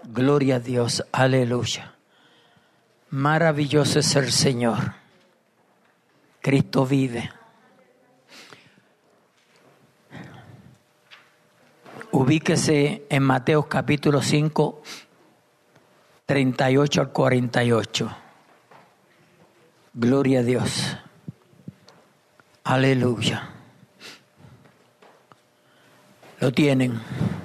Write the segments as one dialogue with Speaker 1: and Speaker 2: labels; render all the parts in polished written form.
Speaker 1: Gloria a Dios, aleluya. Maravilloso es el Señor. Cristo vive. Ubíquese en Mateo capítulo 5, 38 al 48. Gloria a Dios. Aleluya. Lo tienen.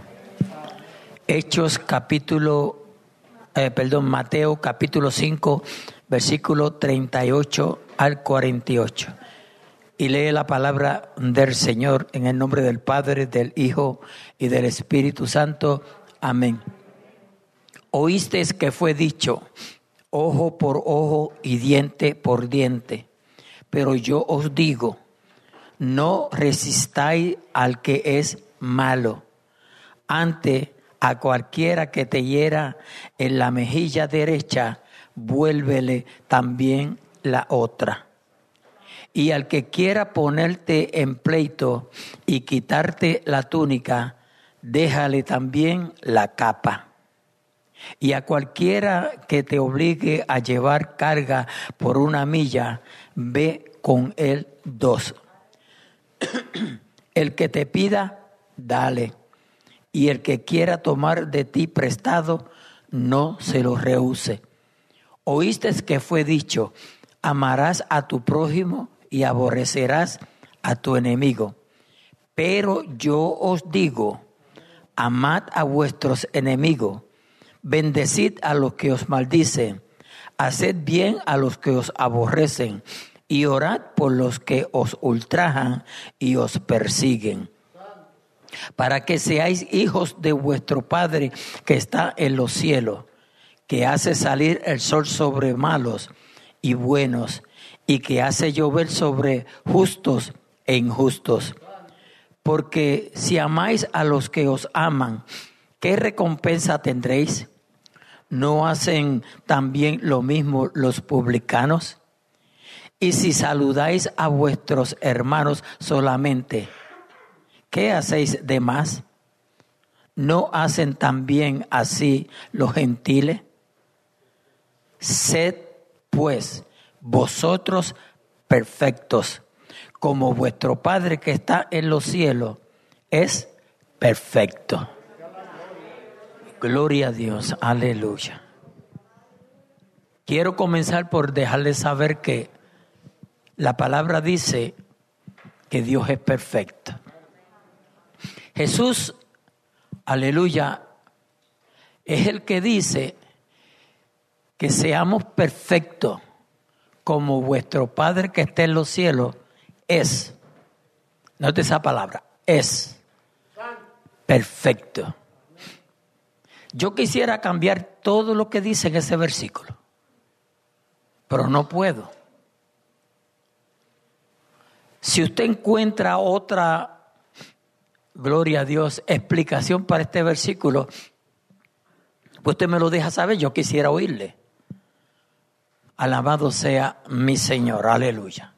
Speaker 1: Mateo capítulo 5, versículo 38 al 48. Y lee la palabra del Señor en el nombre del Padre, del Hijo y del Espíritu Santo. Amén. Oísteis que fue dicho, ojo por ojo y diente por diente. Pero yo os digo, no resistáis al que es malo. Antes, a cualquiera que te hiera en la mejilla derecha, vuélvele también la otra. Y al que quiera ponerte en pleito y quitarte la túnica, déjale también la capa. Y a cualquiera que te obligue a llevar carga por 1 milla, ve con él 2. El que te pida, dale. Y el que quiera tomar de ti prestado, no se lo rehúse. Oíste que fue dicho, amarás a tu prójimo y aborrecerás a tu enemigo. Pero yo os digo, amad a vuestros enemigos, bendecid a los que os maldicen, haced bien a los que os aborrecen, y orad por los que os ultrajan y os persiguen, para que seáis hijos de vuestro Padre que está en los cielos, que hace salir el sol sobre malos y buenos, y que hace llover sobre justos e injustos. Porque si amáis a los que os aman, ¿qué recompensa tendréis? ¿No hacen también lo mismo los publicanos? Y si saludáis a vuestros hermanos solamente, ¿qué hacéis de más? ¿No hacen también así los gentiles? Sed, pues, vosotros perfectos, como vuestro Padre que está en los cielos es perfecto. Gloria a Dios, aleluya. Quiero comenzar por dejarles saber que la palabra dice que Dios es perfecto. Jesús, aleluya, es el que dice que seamos perfectos como vuestro Padre que está en los cielos es. Note esa palabra, es perfecto. Yo quisiera cambiar todo lo que dice en ese versículo, pero no puedo. Si usted encuentra otra, gloria a Dios, explicación para este versículo, pues usted me lo deja saber, yo quisiera oírle. Alabado sea mi Señor, aleluya.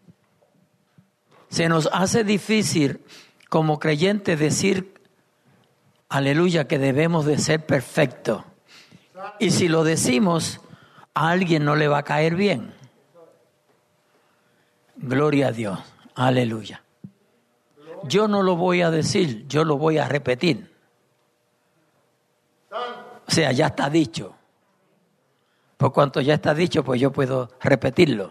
Speaker 1: Se nos hace difícil como creyentes decir, aleluya, que debemos de ser perfectos. Y si lo decimos, a alguien no le va a caer bien. Gloria a Dios, aleluya. Yo no lo voy a decir, yo lo voy a repetir. O sea, ya está dicho. Por cuanto ya está dicho, pues yo puedo repetirlo.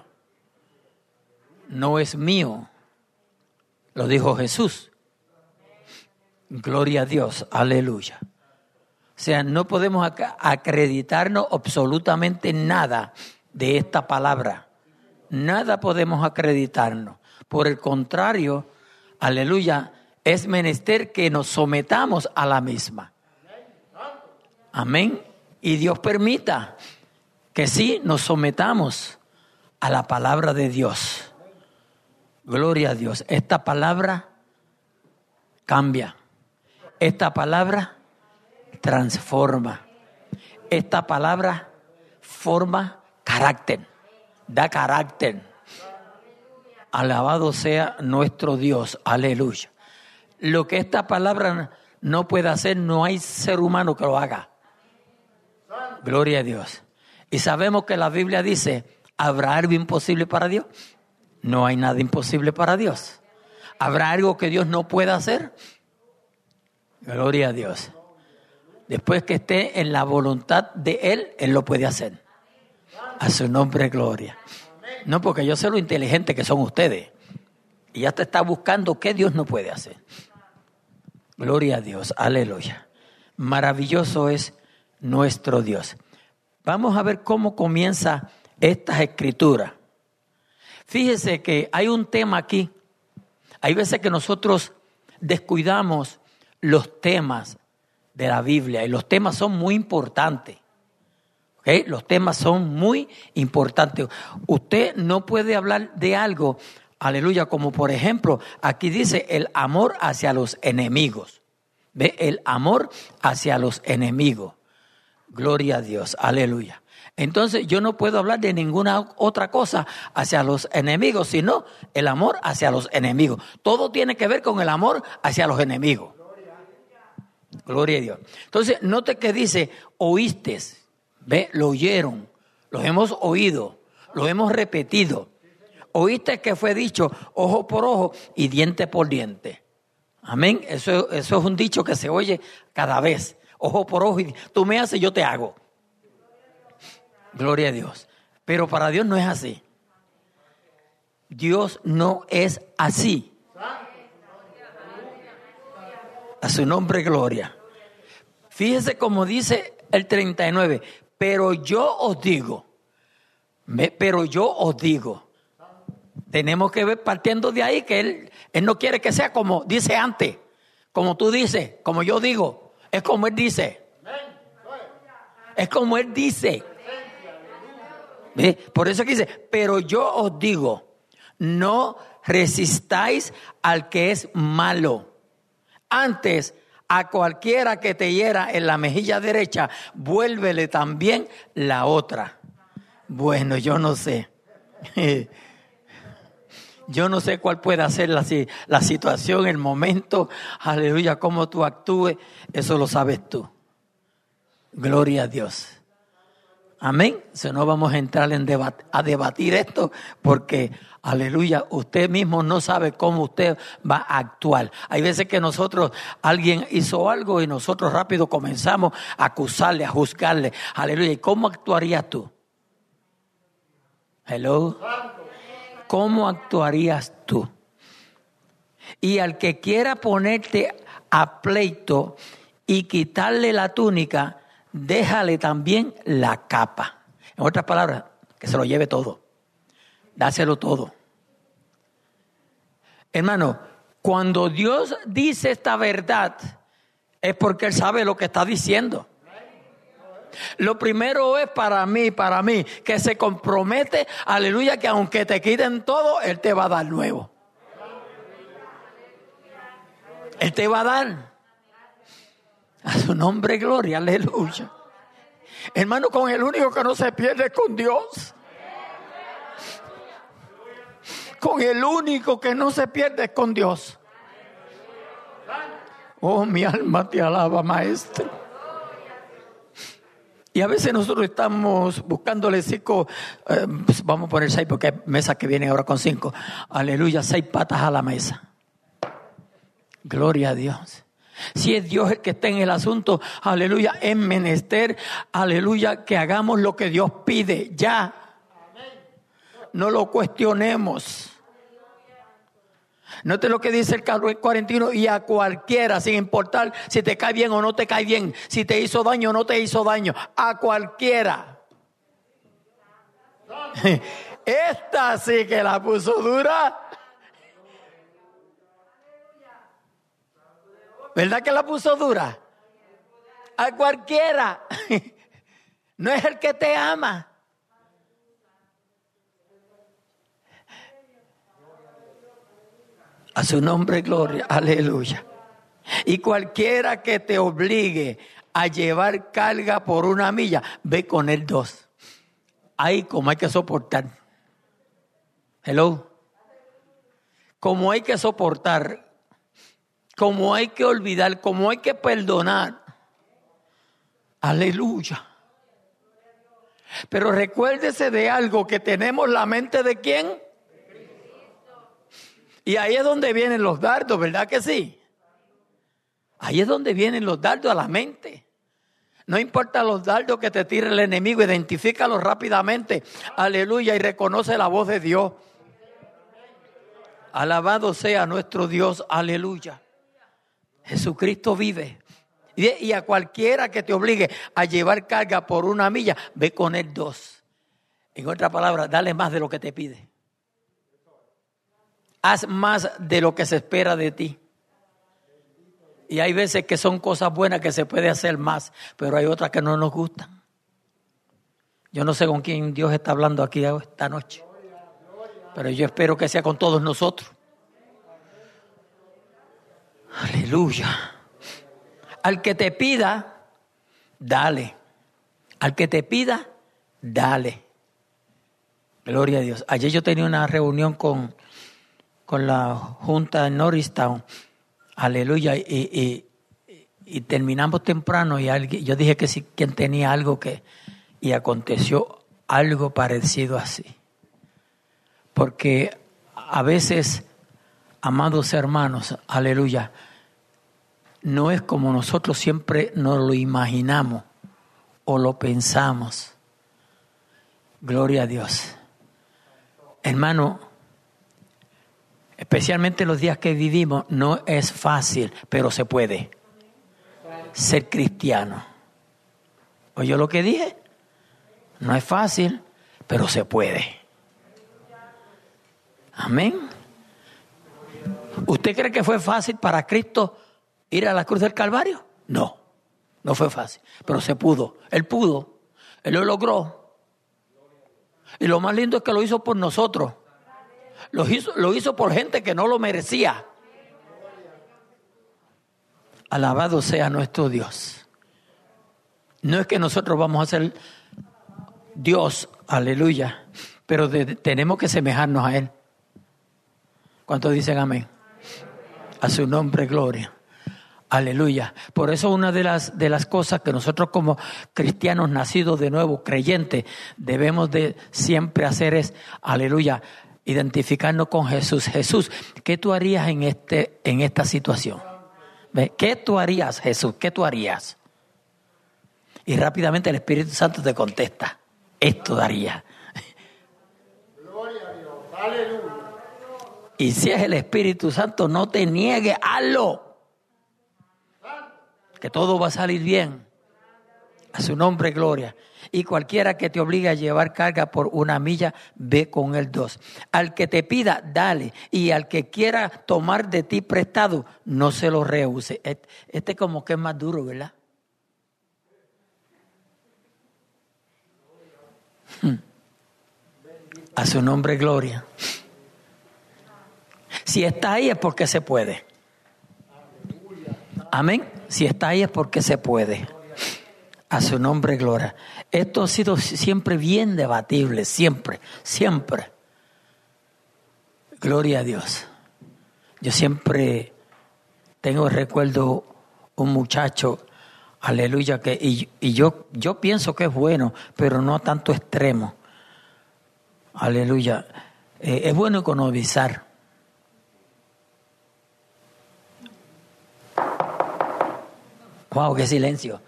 Speaker 1: No es mío, lo dijo Jesús. Gloria a Dios, aleluya. O sea, no podemos acreditarnos absolutamente nada de esta palabra. Nada podemos acreditarnos. Por el contrario, aleluya, es menester que nos sometamos a la misma. Amén. Y Dios permita que sí nos sometamos a la palabra de Dios. Gloria a Dios. Esta palabra cambia. Esta palabra transforma. Esta palabra forma carácter. Da carácter. Alabado sea nuestro Dios. Aleluya. Lo que esta palabra no puede hacer, no hay ser humano que lo haga. Gloria a Dios. Y sabemos que la Biblia dice, ¿habrá algo imposible para Dios? No hay nada imposible para Dios. ¿Habrá algo que Dios no pueda hacer? Gloria a Dios. Después que esté en la voluntad de Él, Él lo puede hacer. A su nombre, gloria. No, porque yo sé lo inteligente que son ustedes. Y ya te está buscando qué Dios no puede hacer. Gloria a Dios, aleluya. Maravilloso es nuestro Dios. Vamos a ver cómo comienza estas escrituras. Fíjese que hay un tema aquí. Hay veces que nosotros descuidamos los temas de la Biblia y los temas son muy importantes. ¿Okay? Los temas son muy importantes. Usted no puede hablar de algo, aleluya, como por ejemplo, aquí dice el amor hacia los enemigos. ¿Ve? El amor hacia los enemigos. Gloria a Dios, aleluya. Entonces yo no puedo hablar de ninguna otra cosa hacia los enemigos, sino el amor hacia los enemigos. Todo tiene que ver con el amor hacia los enemigos. Gloria a Dios. Entonces, note que dice, oíste, ¿ve? Lo oyeron, los hemos oído, lo hemos repetido. Oíste que fue dicho ojo por ojo y diente por diente. Amén. Eso es un dicho que se oye cada vez. Ojo por ojo y tú me haces, yo te hago. Gloria a Dios. Pero para Dios no es así. Dios no es así. A su nombre, gloria. Fíjese como dice el 39. Pero yo os digo. Tenemos que ver partiendo de ahí que Él no quiere que sea como dice antes. Como tú dices, como yo digo. Es como Él dice. Es como Él dice. ¿Ve? Por eso que dice, pero yo os digo, no resistáis al que es malo. Antes, a cualquiera que te hiera en la mejilla derecha, vuélvele también la otra. Bueno, yo no sé. Yo no sé cuál puede ser la situación, el momento, aleluya, cómo tú actúes, eso lo sabes tú. Gloria a Dios. Amén. Si no vamos a entrar a debatir esto porque, aleluya, usted mismo no sabe cómo usted va a actuar. Hay veces que alguien hizo algo y nosotros rápido comenzamos a acusarle, a juzgarle. Aleluya. ¿Y cómo actuarías tú? Hello. ¿Cómo actuarías tú? Y al que quiera ponerte a pleito y quitarle la túnica, déjale también la capa. En otras palabras, que se lo lleve todo. Dáselo todo. Hermano, cuando Dios dice esta verdad, es porque Él sabe lo que está diciendo. Lo primero es para mí, que se compromete, aleluya, que aunque te quiten todo, Él te va a dar nuevo. Él te va a dar. A su nombre, gloria, aleluya. Hermano, con el único que no se pierde es con Dios. Con el único que no se pierde es con Dios. Oh, mi alma te alaba, maestro. Y a veces nosotros estamos buscándole 5, vamos a poner 6 porque hay mesas que vienen ahora con 5. Aleluya, 6 patas a la mesa. Gloria a Dios. Si es Dios el que está en el asunto, aleluya, es menester, aleluya, que hagamos lo que Dios pide, ya. No lo cuestionemos. Note lo que dice el 41, y a cualquiera, sin importar si te cae bien o no te cae bien, si te hizo daño o no te hizo daño, a cualquiera. Esta sí que la puso dura. ¿Verdad que la puso dura? A cualquiera. No es el que te ama. A su nombre, gloria, aleluya. Y cualquiera que te obligue a llevar carga por 1 milla, ve con él 2. Ahí como hay que soportar. Hello. Como hay que soportar, como hay que olvidar, como hay que perdonar. Aleluya. Pero recuérdese de algo, que tenemos la mente ¿de quién? Y ahí es donde vienen los dardos, ¿verdad que sí? Ahí es donde vienen los dardos, a la mente. No importa los dardos que te tire el enemigo, identifícalos rápidamente. Aleluya, y reconoce la voz de Dios. Alabado sea nuestro Dios, aleluya. Jesucristo vive. Y a cualquiera que te obligue a llevar carga por 1 milla, ve con él 2. En otras palabras, dale más de lo que te pide. Haz más de lo que se espera de ti. Y hay veces que son cosas buenas que se puede hacer más, pero hay otras que no nos gustan. Yo no sé con quién Dios está hablando aquí esta noche, pero yo espero que sea con todos nosotros. Aleluya. Al que te pida, dale. Al que te pida, dale. Gloria a Dios. Ayer yo tenía una reunión con la Junta en Norristown. Aleluya. Y terminamos temprano y yo dije que si quien tenía algo y aconteció algo parecido así. Porque a veces, amados hermanos, aleluya, no es como nosotros siempre nos lo imaginamos o lo pensamos. Gloria a Dios. Hermano, especialmente los días que vivimos, no es fácil, pero se puede ser cristiano. ¿Oyó lo que dije? No es fácil, pero se puede. Amén. ¿Usted cree que fue fácil para Cristo ir a la cruz del Calvario? No, no fue fácil, pero se pudo. Él pudo, Él lo logró. Y lo más lindo es que lo hizo por nosotros. Lo hizo por gente que no lo merecía. Alabado sea nuestro Dios. No es que nosotros vamos a ser Dios, aleluya, pero tenemos que semejarnos a Él. ¿Cuántos dicen amén? A su nombre, gloria. Aleluya. Por eso una de las cosas que nosotros como cristianos nacidos de nuevo, creyentes, debemos de siempre hacer es, aleluya, identificarnos con Jesús. Jesús, ¿qué tú harías en esta situación? ¿Ve? ¿Qué tú harías, Jesús? ¿Qué tú harías? Y rápidamente el Espíritu Santo te contesta, esto daría.
Speaker 2: Gloria a Dios, aleluya.
Speaker 1: Y si es el Espíritu Santo, no te niegues, hazlo. Que todo va a salir bien. A su nombre, gloria. Y cualquiera que te obligue a llevar carga por 1 milla, ve con él 2. Al que te pida, dale. Y al que quiera tomar de ti prestado, no se lo rehúse. Este como que es más duro, ¿verdad? A su nombre, gloria. Si está ahí es porque se puede. Amén. Si está ahí es porque se puede. A su nombre, gloria. Esto ha sido siempre bien debatible, siempre. Gloria a Dios. Yo siempre recuerdo un muchacho, aleluya, y yo pienso que es bueno, pero no a tanto extremo. Aleluya. Es bueno economizar. Wow, qué silencio.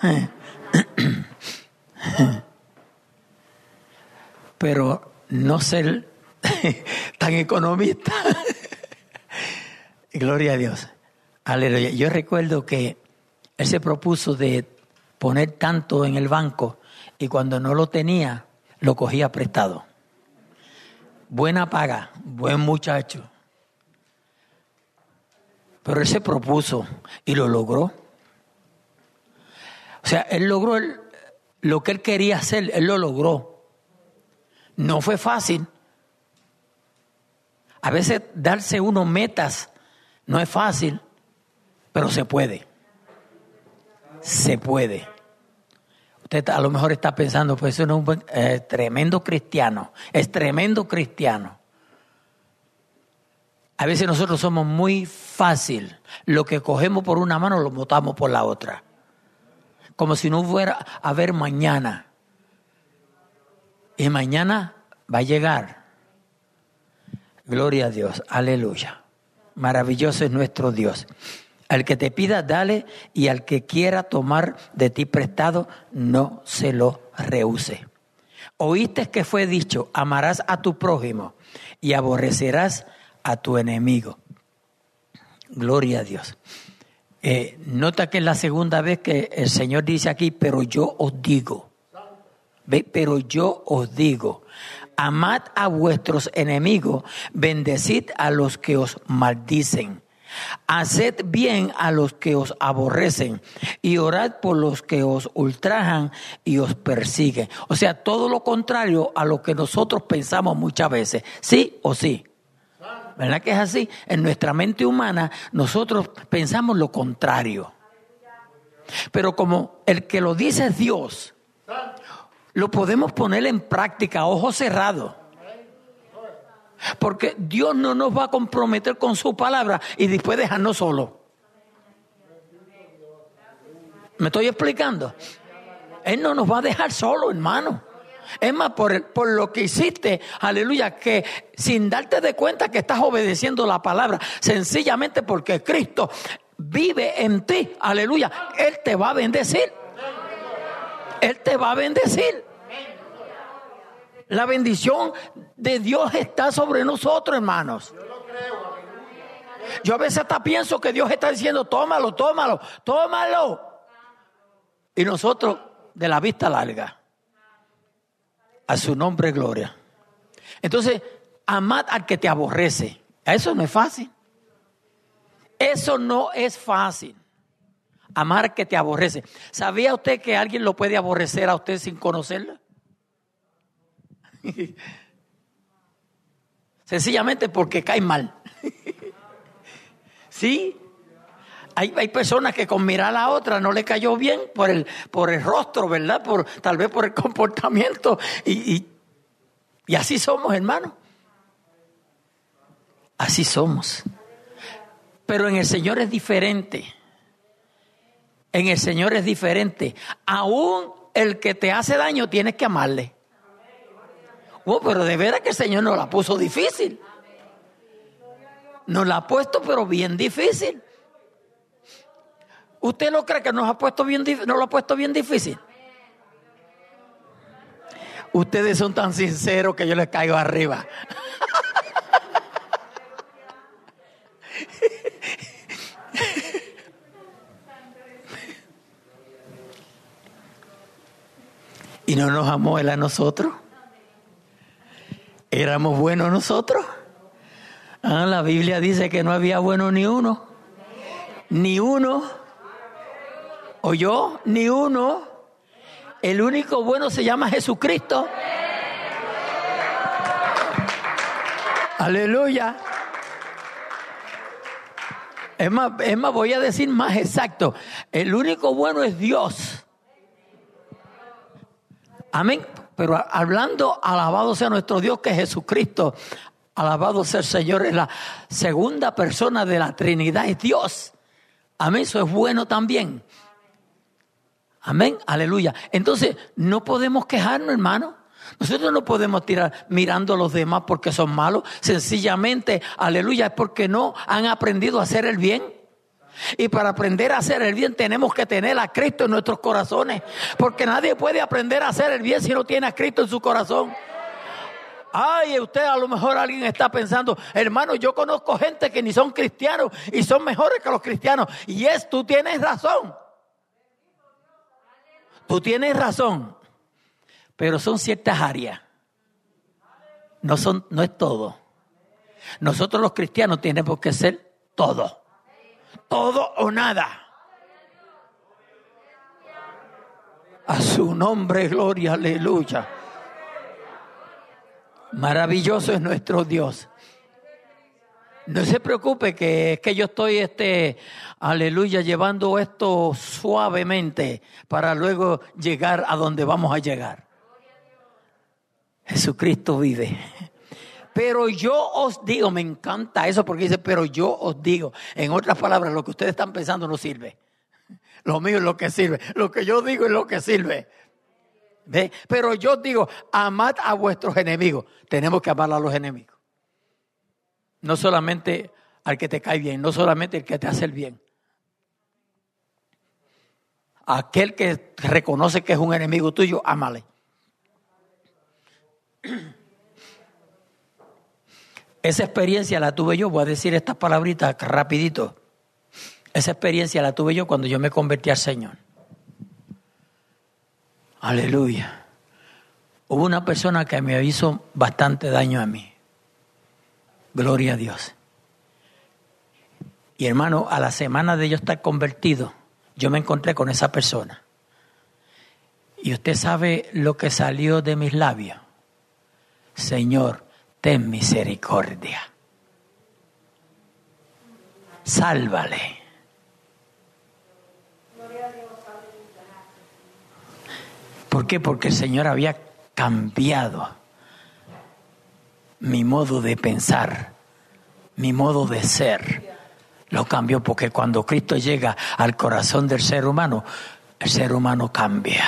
Speaker 1: Pero no ser tan economista. Gloria a Dios. Aleluya. Yo recuerdo que él se propuso de poner tanto en el banco y cuando no lo tenía, lo cogía prestado. Buena paga, buen muchacho. Pero él se propuso y lo logró. O sea, él logró lo que él quería hacer, él lo logró. No fue fácil. A veces darse unos metas no es fácil, pero se puede. Se puede. Usted a lo mejor está pensando, pues eso no es un tremendo cristiano. Es tremendo cristiano. A veces nosotros somos muy fácil. Lo que cogemos por una mano lo botamos por la otra. Como si no fuera a haber mañana. Y mañana va a llegar. Gloria a Dios. Aleluya. Maravilloso es nuestro Dios. Al que te pida, dale, y al que quiera tomar de ti prestado, no se lo rehúse. Oíste que fue dicho, amarás a tu prójimo y aborrecerás a tu enemigo. Gloria a Dios. Nota que es la segunda vez que el Señor dice aquí, pero yo os digo. ¿Ve? Pero yo os digo, amad a vuestros enemigos, bendecid a los que os maldicen. Haced bien a los que os aborrecen y orad por los que os ultrajan y os persiguen. O sea, todo lo contrario a lo que nosotros pensamos muchas veces. ¿Sí o sí? ¿Verdad que es así? En nuestra mente humana nosotros pensamos lo contrario. Pero como el que lo dice es Dios, lo podemos poner en práctica, ojos cerrados. Porque Dios no nos va a comprometer con su palabra y después dejarnos solos. ¿Me estoy explicando? Él no nos va a dejar solos, hermano. Es más, por lo que hiciste, aleluya, que sin darte de cuenta que estás obedeciendo la palabra, sencillamente porque Cristo vive en ti, aleluya, Él te va a bendecir. Él te va a bendecir. La bendición de Dios está sobre nosotros, hermanos. Yo a veces hasta pienso que Dios está diciendo, tómalo, tómalo, tómalo. Y nosotros de la vista larga. A su nombre gloria. Entonces, amad al que te aborrece. Eso no es fácil. Eso no es fácil. Amar al que te aborrece. ¿Sabía usted que alguien lo puede aborrecer a usted sin conocerlo? Sencillamente porque cae mal. ¿Sí? Hay personas que con mirar a la otra no le cayó bien por el rostro, ¿verdad? Tal vez por el comportamiento. Y así somos, hermano. Así somos. Pero en el Señor es diferente. En el Señor es diferente. Aún el que te hace daño tienes que amarle. Oh, pero de veras que el Señor nos la puso difícil. Nos la ha puesto, pero bien difícil. ¿Usted no cree que nos lo ha puesto bien difícil? Ustedes son tan sinceros que yo les caigo arriba. ¿Y no nos amó Él a nosotros? ¿Éramos buenos nosotros? La Biblia dice que no había bueno ni uno. Ni uno. ¿Oyó? Ni uno. El único bueno se llama Jesucristo. Aleluya. Es más, voy a decir más exacto. El único bueno es Dios. Amén. Pero hablando, alabado sea nuestro Dios, que es Jesucristo. Alabado sea el Señor, es la segunda persona de la Trinidad, es Dios. Amén. Eso es bueno también. Amén, aleluya. Entonces, no podemos quejarnos, hermano. Nosotros no podemos tirar mirando a los demás porque son malos. Sencillamente, aleluya, es porque no han aprendido a hacer el bien. Y para aprender a hacer el bien tenemos que tener a Cristo en nuestros corazones. Porque nadie puede aprender a hacer el bien si no tiene a Cristo en su corazón. Ay, usted a lo mejor alguien está pensando, hermano, yo conozco gente que ni son cristianos y son mejores que los cristianos. Y tú tienes razón. Tú tienes razón, pero son ciertas áreas. No es todo. Nosotros los cristianos tenemos que ser todo. Todo o nada. A su nombre, gloria, aleluya. Maravilloso es nuestro Dios. No se preocupe que es que yo estoy, aleluya, llevando esto suavemente para luego llegar a donde vamos a llegar. Jesucristo vive. Pero yo os digo, me encanta eso porque dice, pero yo os digo. En otras palabras, lo que ustedes están pensando no sirve. Lo mío es lo que sirve. Lo que yo digo es lo que sirve. ¿Ve? Pero yo digo, amad a vuestros enemigos. Tenemos que amar a los enemigos. No solamente al que te cae bien, no solamente el que te hace el bien. Aquel que reconoce que es un enemigo tuyo, ámale. Esa experiencia la tuve yo, voy a decir estas palabritas rapidito. Esa experiencia la tuve yo cuando yo me convertí al Señor. Aleluya. Hubo una persona que me hizo bastante daño a mí. Gloria a Dios. Y hermano, a la semana de yo estar convertido, yo me encontré con esa persona. Y usted sabe lo que salió de mis labios. Señor, ten misericordia. Sálvale. ¿Por qué? Porque el Señor había cambiado mi modo de pensar, mi modo de ser. Lo cambió porque cuando Cristo llega al corazón del ser humano, el ser humano cambia.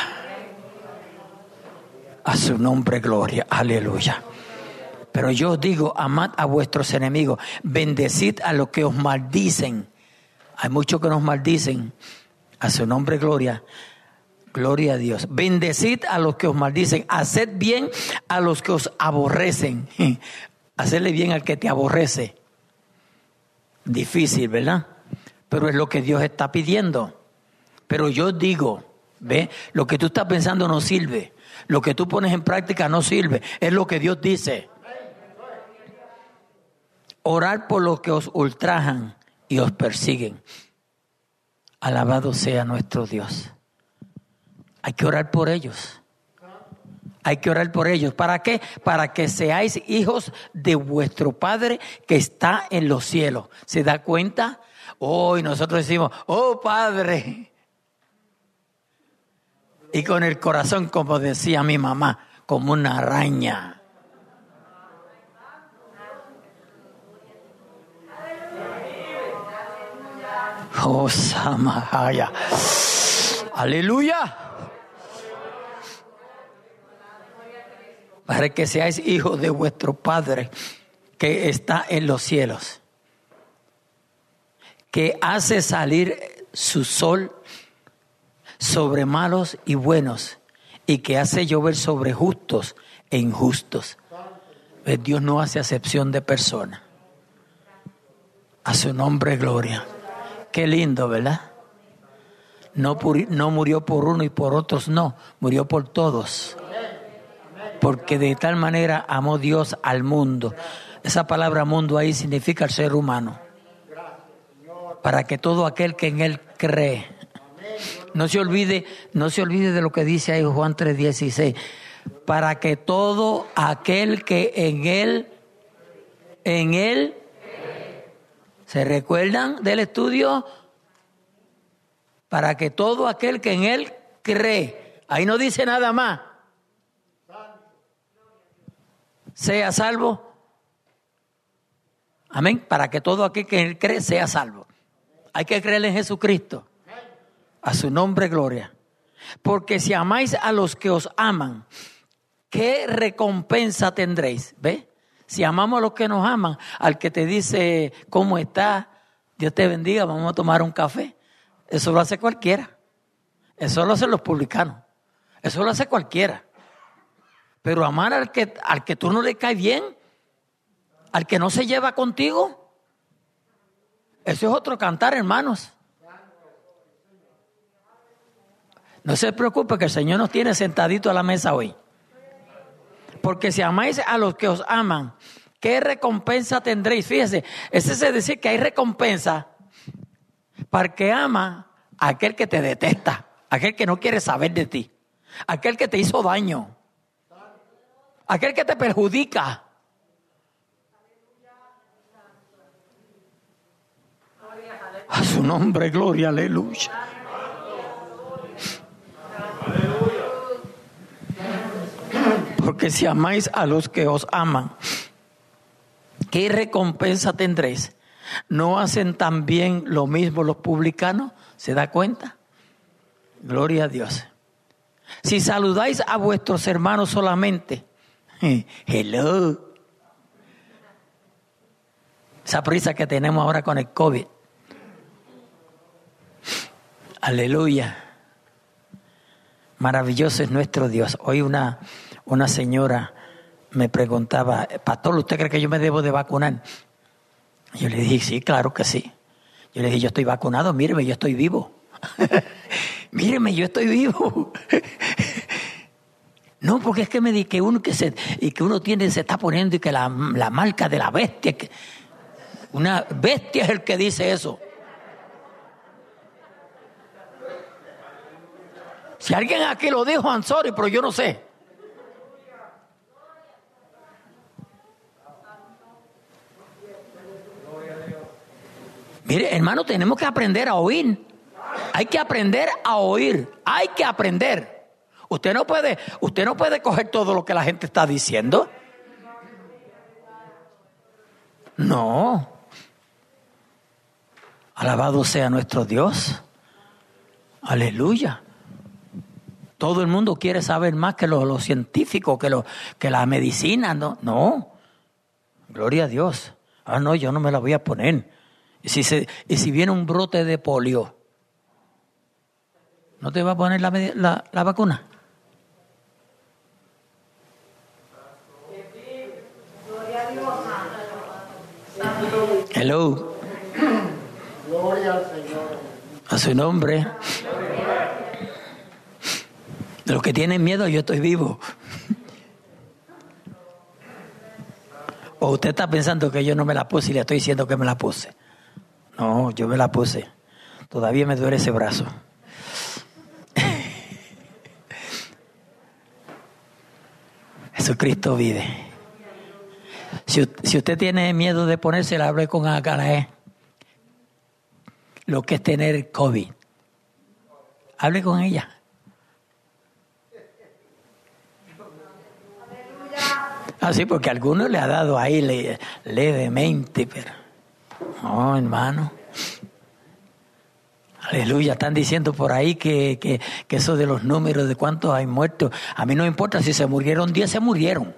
Speaker 1: A su nombre gloria, aleluya. Pero yo os digo, amad a vuestros enemigos, bendecid a los que os maldicen. Hay muchos que nos maldicen. A su nombre gloria. Gloria a Dios. Bendecid a los que os maldicen. Haced bien a los que os aborrecen. Hacerle bien al que te aborrece. Difícil, ¿verdad? Pero es lo que Dios está pidiendo. Pero yo digo, ¿ve? Lo que tú estás pensando no sirve. Lo que tú pones en práctica no sirve. Es lo que Dios dice. Orar por los que os ultrajan y os persiguen. Alabado sea nuestro Dios. Hay que orar por ellos. Hay que orar por ellos. ¿Para qué? Para que seáis hijos de vuestro Padre que está en los cielos. ¿Se da cuenta? Hoy nosotros decimos, oh Padre. Y con el corazón, como decía mi mamá, como una araña. Oh, Samahaya. Aleluya. Para que seáis hijos de vuestro Padre que está en los cielos, que hace salir su sol sobre malos y buenos, y que hace llover sobre justos e injustos. Dios no hace acepción de personas. A su nombre gloria. Qué lindo, ¿verdad? No murió por uno y por otros no, murió por todos. Porque de tal manera amó Dios al mundo. Esa palabra mundo ahí significa el ser humano. Para que todo aquel que en él cree. No se olvide de lo que dice ahí Juan 3:16. Para que todo aquel que en él, ¿se recuerdan del estudio? Para que todo aquel que en él cree. Ahí no dice nada más. Sea salvo. Amén. Para que todo aquel que en él cree sea salvo. Hay que creer en Jesucristo. A su nombre gloria. Porque si amáis a los que os aman, ¿qué recompensa tendréis? ¿Ve? Si amamos a los que nos aman, al que te dice cómo está, Dios te bendiga, vamos a tomar un café. Eso lo hace cualquiera. Eso lo hacen los publicanos. Eso lo hace cualquiera. Pero amar al que tú no le caes bien, al que no se lleva contigo, eso es otro cantar, hermanos. No se preocupe que el Señor nos tiene sentadito a la mesa hoy. Porque si amáis a los que os aman, ¿qué recompensa tendréis? Fíjese, ese es decir que hay recompensa para el que ama a aquel que te detesta, aquel que no quiere saber de ti, aquel que te hizo daño, aquel que te perjudica. A su nombre, gloria, aleluya. Porque si amáis a los que os aman, ¿qué recompensa tendréis? ¿No hacen también lo mismo los publicanos? ¿Se da cuenta? Gloria a Dios. Si saludáis a vuestros hermanos solamente, hello, esa prisa que tenemos ahora con el COVID. Aleluya. Maravilloso es nuestro Dios. Hoy una señora me preguntaba, pastor, ¿usted cree que yo me debo de vacunar? Yo le dije, sí, claro que sí. Yo le dije, yo estoy vacunado, míreme, yo estoy vivo. Míreme, yo estoy vivo. No, porque es que me di que uno se está poniendo y que la marca de la bestia, una bestia es el que dice eso. Si alguien aquí lo dijo, I'm sorry, pero yo no sé. Mire, hermano, tenemos que aprender a oír. Hay que aprender a oír. Hay que aprender. Usted no puede coger todo lo que la gente está diciendo. No. Alabado sea nuestro Dios. Aleluya. Todo el mundo quiere saber más que los científicos, que la medicina. No. Gloria a Dios. No, yo no me la voy a poner. Y si viene un brote de polio, ¿no te va a poner la vacuna? Hello.
Speaker 2: Gloria al Señor.
Speaker 1: A su nombre. De los que tienen miedo, yo estoy vivo. O usted está pensando que yo no me la puse y le estoy diciendo que me la puse. No, yo me la puse. Todavía me duele ese brazo. Jesucristo vive. Si usted tiene miedo de ponérsela, hable con Agaraé. Lo que es tener COVID. Hable con ella. Así porque a algunos le ha dado ahí levemente, pero no, hermano. Aleluya, están diciendo por ahí que eso de los números de cuántos hay muertos, a mí no me importa, si se murieron 10, se murieron.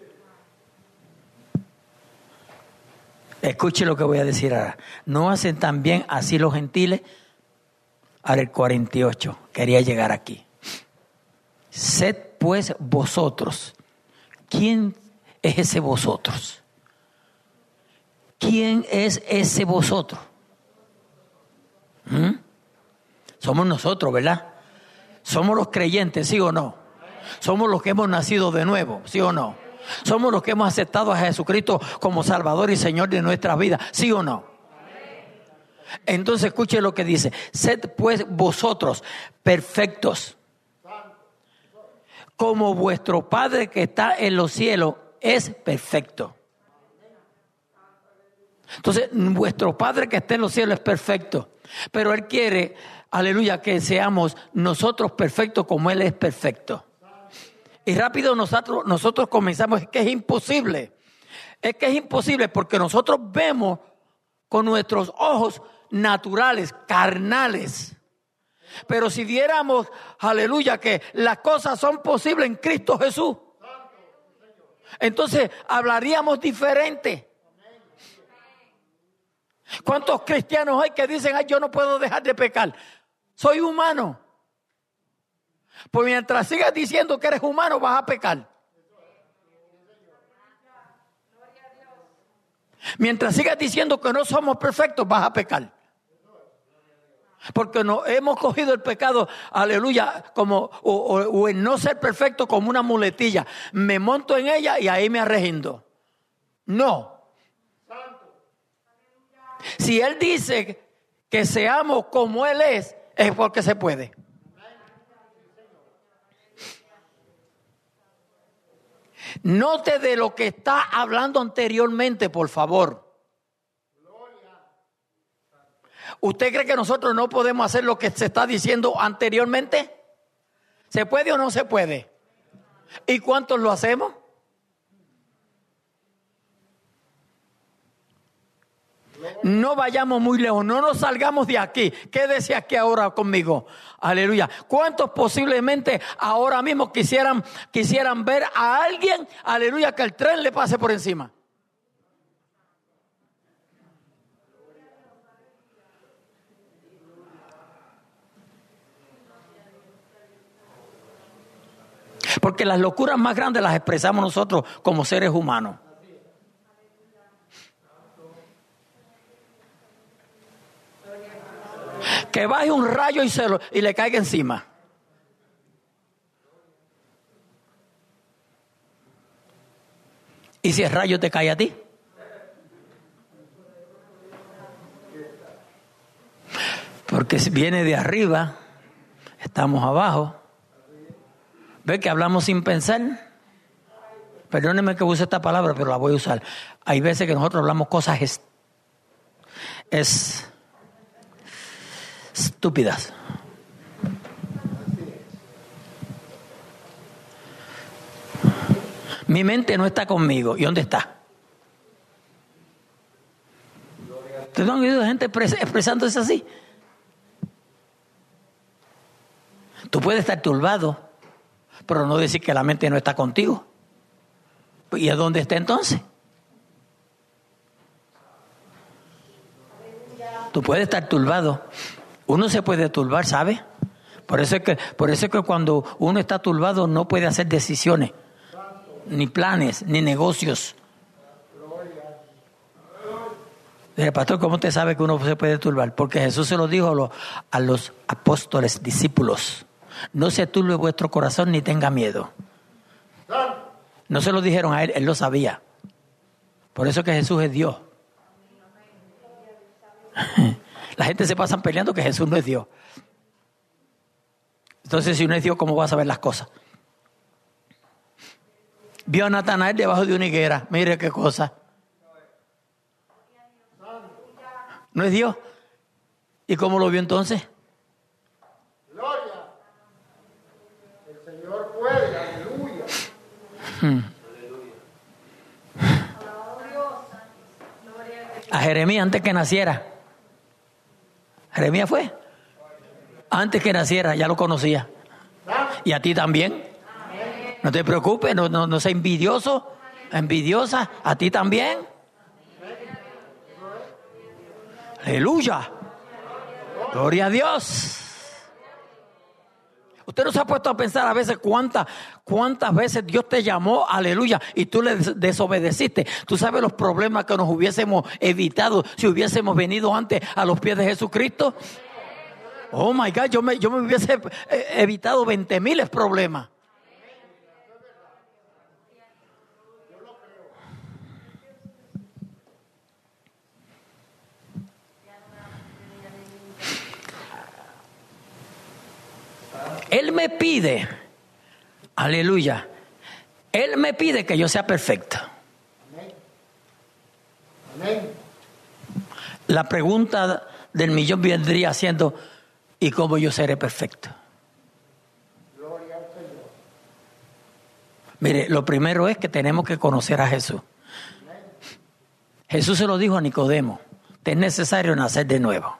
Speaker 1: Escuche lo que voy a decir ahora. ¿No hacen también así los gentiles? Ahora el 48, quería llegar aquí. Sed pues vosotros. ¿Quién es ese vosotros? ¿Quién es ese vosotros? Somos nosotros, ¿verdad? Somos los creyentes, ¿sí o no? Somos los que hemos nacido de nuevo, ¿sí o no? Somos los que hemos aceptado a Jesucristo como Salvador y Señor de nuestra vida, ¿sí o no? Entonces escuche lo que dice. Sed pues vosotros perfectos, como vuestro Padre que está en los cielos es perfecto. Entonces, vuestro Padre que está en los cielos es perfecto. Pero Él quiere, aleluya, que seamos nosotros perfectos como Él es perfecto. Y rápido nosotros comenzamos, es que es imposible. Es que es imposible porque nosotros vemos con nuestros ojos naturales, carnales. Pero si viéramos, aleluya, que las cosas son posibles en Cristo Jesús, entonces hablaríamos diferente. ¿Cuántos cristianos hay que dicen, yo no puedo dejar de pecar? Soy humano. Pues mientras sigas diciendo que eres humano, vas a pecar. Mientras sigas diciendo que no somos perfectos, vas a pecar. Porque no hemos cogido el pecado, aleluya, como o el no ser perfecto como una muletilla. Me monto en ella y ahí me arregindo. No. Si Él dice que seamos como Él es porque se puede. Note de lo que está hablando anteriormente, por favor. ¿Usted cree que nosotros no podemos hacer lo que se está diciendo anteriormente? ¿Se puede o no se puede? ¿Y cuántos lo hacemos? No vayamos muy lejos, no nos salgamos de aquí. Quédese aquí ahora conmigo. Aleluya. ¿Cuántos posiblemente ahora mismo quisieran ver a alguien, aleluya, que el tren le pase por encima? Porque las locuras más grandes las expresamos nosotros como seres humanos. Que baje un rayo y le caiga encima. ¿Y si el rayo te cae a ti? Porque si viene de arriba, estamos abajo. ¿Ve que hablamos sin pensar? Perdónenme que use esta palabra, pero la voy a usar. Hay veces que nosotros hablamos cosas estúpidas. Mi mente no está conmigo. ¿Y dónde está? ¿Ustedes han oído gente expresándose así? Tú puedes estar turbado, pero no decir que la mente no está contigo. ¿Y a dónde está entonces? Tú puedes estar turbado. Uno se puede turbar, ¿sabe? Por eso es que cuando uno está turbado no puede hacer decisiones, ni planes, ni negocios. Dile, pastor, ¿cómo usted sabe que uno se puede turbar? Porque Jesús se lo dijo a los apóstoles, discípulos. No se turbe vuestro corazón ni tenga miedo. No se lo dijeron a él, él lo sabía. Por eso que Jesús es Dios. La gente se pasa peleando que Jesús no es Dios. Entonces, si no es Dios, ¿cómo va a saber las cosas? Vio a Natanael debajo de una higuera. Mire qué cosa. ¿No es Dios? ¿Y cómo lo vio entonces?
Speaker 2: Gloria. El Señor puede, aleluya.
Speaker 1: A Jeremías antes que naciera. Jeremías fue. Antes que naciera ya lo conocía. Y a ti también. No te preocupes, no seas envidioso, envidiosa. A ti también. Aleluya. Gloria a Dios. Usted no se ha puesto a pensar a veces cuántas veces Dios te llamó, aleluya, y tú le desobedeciste. Tú sabes los problemas que nos hubiésemos evitado si hubiésemos venido antes a los pies de Jesucristo. Oh my God, yo me hubiese evitado 20,000 problemas. Él me pide, aleluya, Él me pide que yo sea perfecto.
Speaker 2: Amén.
Speaker 1: La pregunta del millón vendría siendo, ¿y cómo yo seré perfecto?
Speaker 2: Gloria al Señor.
Speaker 1: Mire, lo primero es que tenemos que conocer a Jesús. Jesús se lo dijo a Nicodemo, te es necesario nacer de nuevo.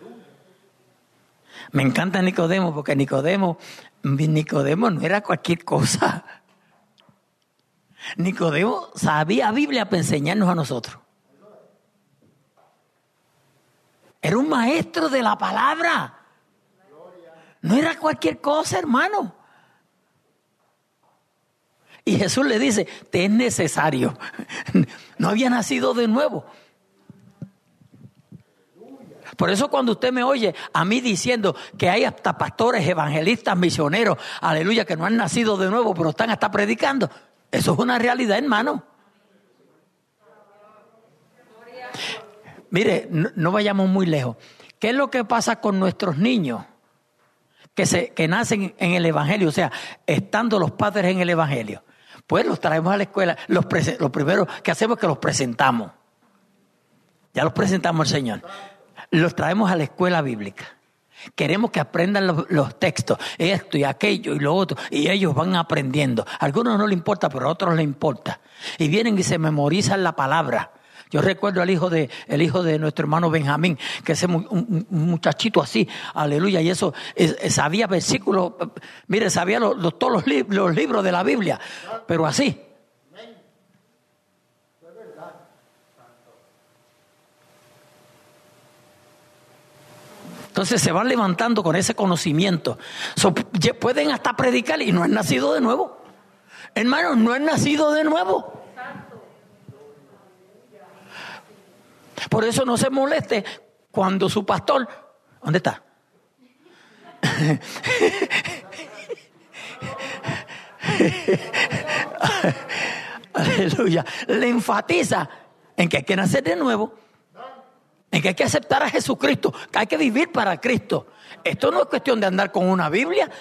Speaker 1: Me encanta Nicodemo porque Nicodemo no era cualquier cosa. Nicodemo sabía Biblia para enseñarnos a nosotros. Era un maestro de la palabra. No era cualquier cosa, hermano. Y Jesús le dice, te es necesario. No había nacido de nuevo. Por eso cuando usted me oye a mí diciendo que hay hasta pastores, evangelistas, misioneros, aleluya, que no han nacido de nuevo, pero están hasta predicando, eso es una realidad, hermano. Mire, no vayamos muy lejos. ¿Qué es lo que pasa con nuestros niños que nacen en el evangelio? O sea, estando los padres en el evangelio. Pues los traemos a la escuela. Lo primero que hacemos es que los presentamos. Ya los presentamos al Señor. Los traemos a la escuela bíblica. Queremos que aprendan los textos, esto y aquello y lo otro, y ellos van aprendiendo. A algunos no les importa, pero a otros les importa. Y vienen y se memorizan la palabra. Yo recuerdo el hijo de nuestro hermano Benjamín, que ese un muchachito así, aleluya, y eso, sabía versículos, mire, sabía todos los libros de la Biblia, pero así. Entonces se van levantando con ese conocimiento. Pueden hasta predicar y no han nacido de nuevo. Hermanos, no han nacido de nuevo. Por eso no se moleste cuando su pastor, ¿dónde está? Aleluya. Le enfatiza en que hay que nacer de nuevo, en que hay que aceptar a Jesucristo, que hay que vivir para Cristo. Esto no es cuestión de andar con una Biblia.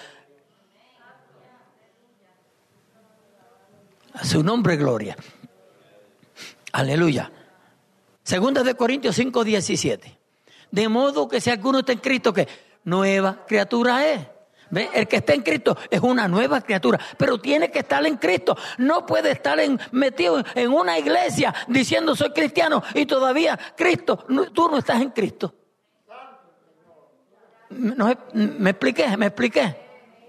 Speaker 1: A su nombre, gloria. Aleluya. Segunda de Corintios 5:17. De modo que si alguno está en Cristo, que nueva criatura es. ¿Ve? El que está en Cristo es una nueva criatura, pero tiene que estar en Cristo. No puede estar metido en una iglesia diciendo soy cristiano y todavía Cristo, tú no estás en Cristo. ¿Me expliqué?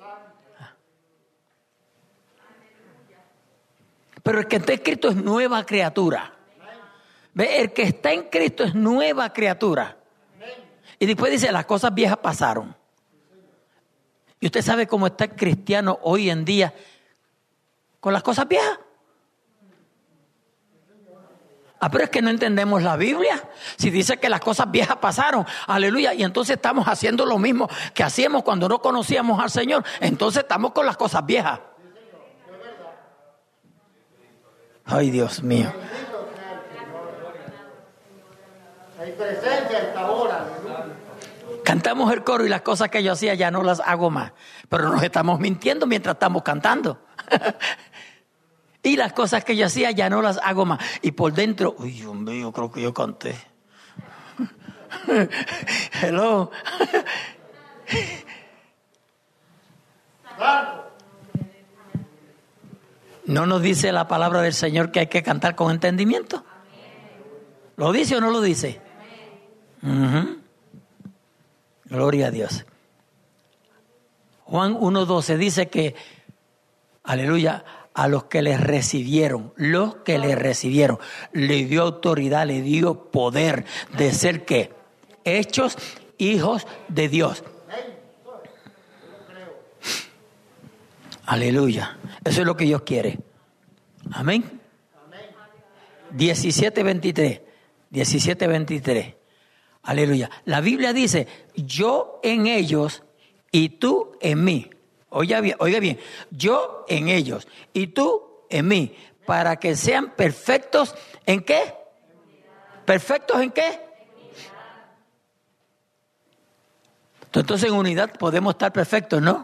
Speaker 1: Pero el que está en Cristo es nueva criatura. ¿Ve? El que está en Cristo es nueva criatura. Y después dice, las cosas viejas pasaron. Y usted sabe cómo está el cristiano hoy en día con las cosas viejas. Pero es que no entendemos la Biblia. Si dice que las cosas viejas pasaron, aleluya, y entonces estamos haciendo lo mismo que hacíamos cuando no conocíamos al Señor. Entonces estamos con las cosas viejas. Ay, Dios mío.
Speaker 2: Hay presencia hasta ahora.
Speaker 1: Cantamos el coro y las cosas que yo hacía ya no las hago más. Pero nos estamos mintiendo mientras estamos cantando. Y las cosas que yo hacía ya no las hago más. Y por dentro, uy, Dios mío, creo que yo canté. Hello. ¿No nos dice la palabra del Señor que hay que cantar con entendimiento? ¿Lo dice o no lo dice? Gloria a Dios. Juan 1:12 dice que, aleluya, a los que le recibieron, le dio autoridad, le dio poder de ser ¿qué? Hechos hijos de Dios. Aleluya. Eso es lo que Dios quiere. Amén. 17:23. Aleluya. La Biblia dice, yo en ellos y tú en mí. Oiga bien, yo en ellos y tú en mí, para que sean perfectos ¿en qué? ¿Perfectos en qué? Entonces en unidad podemos estar perfectos, ¿no?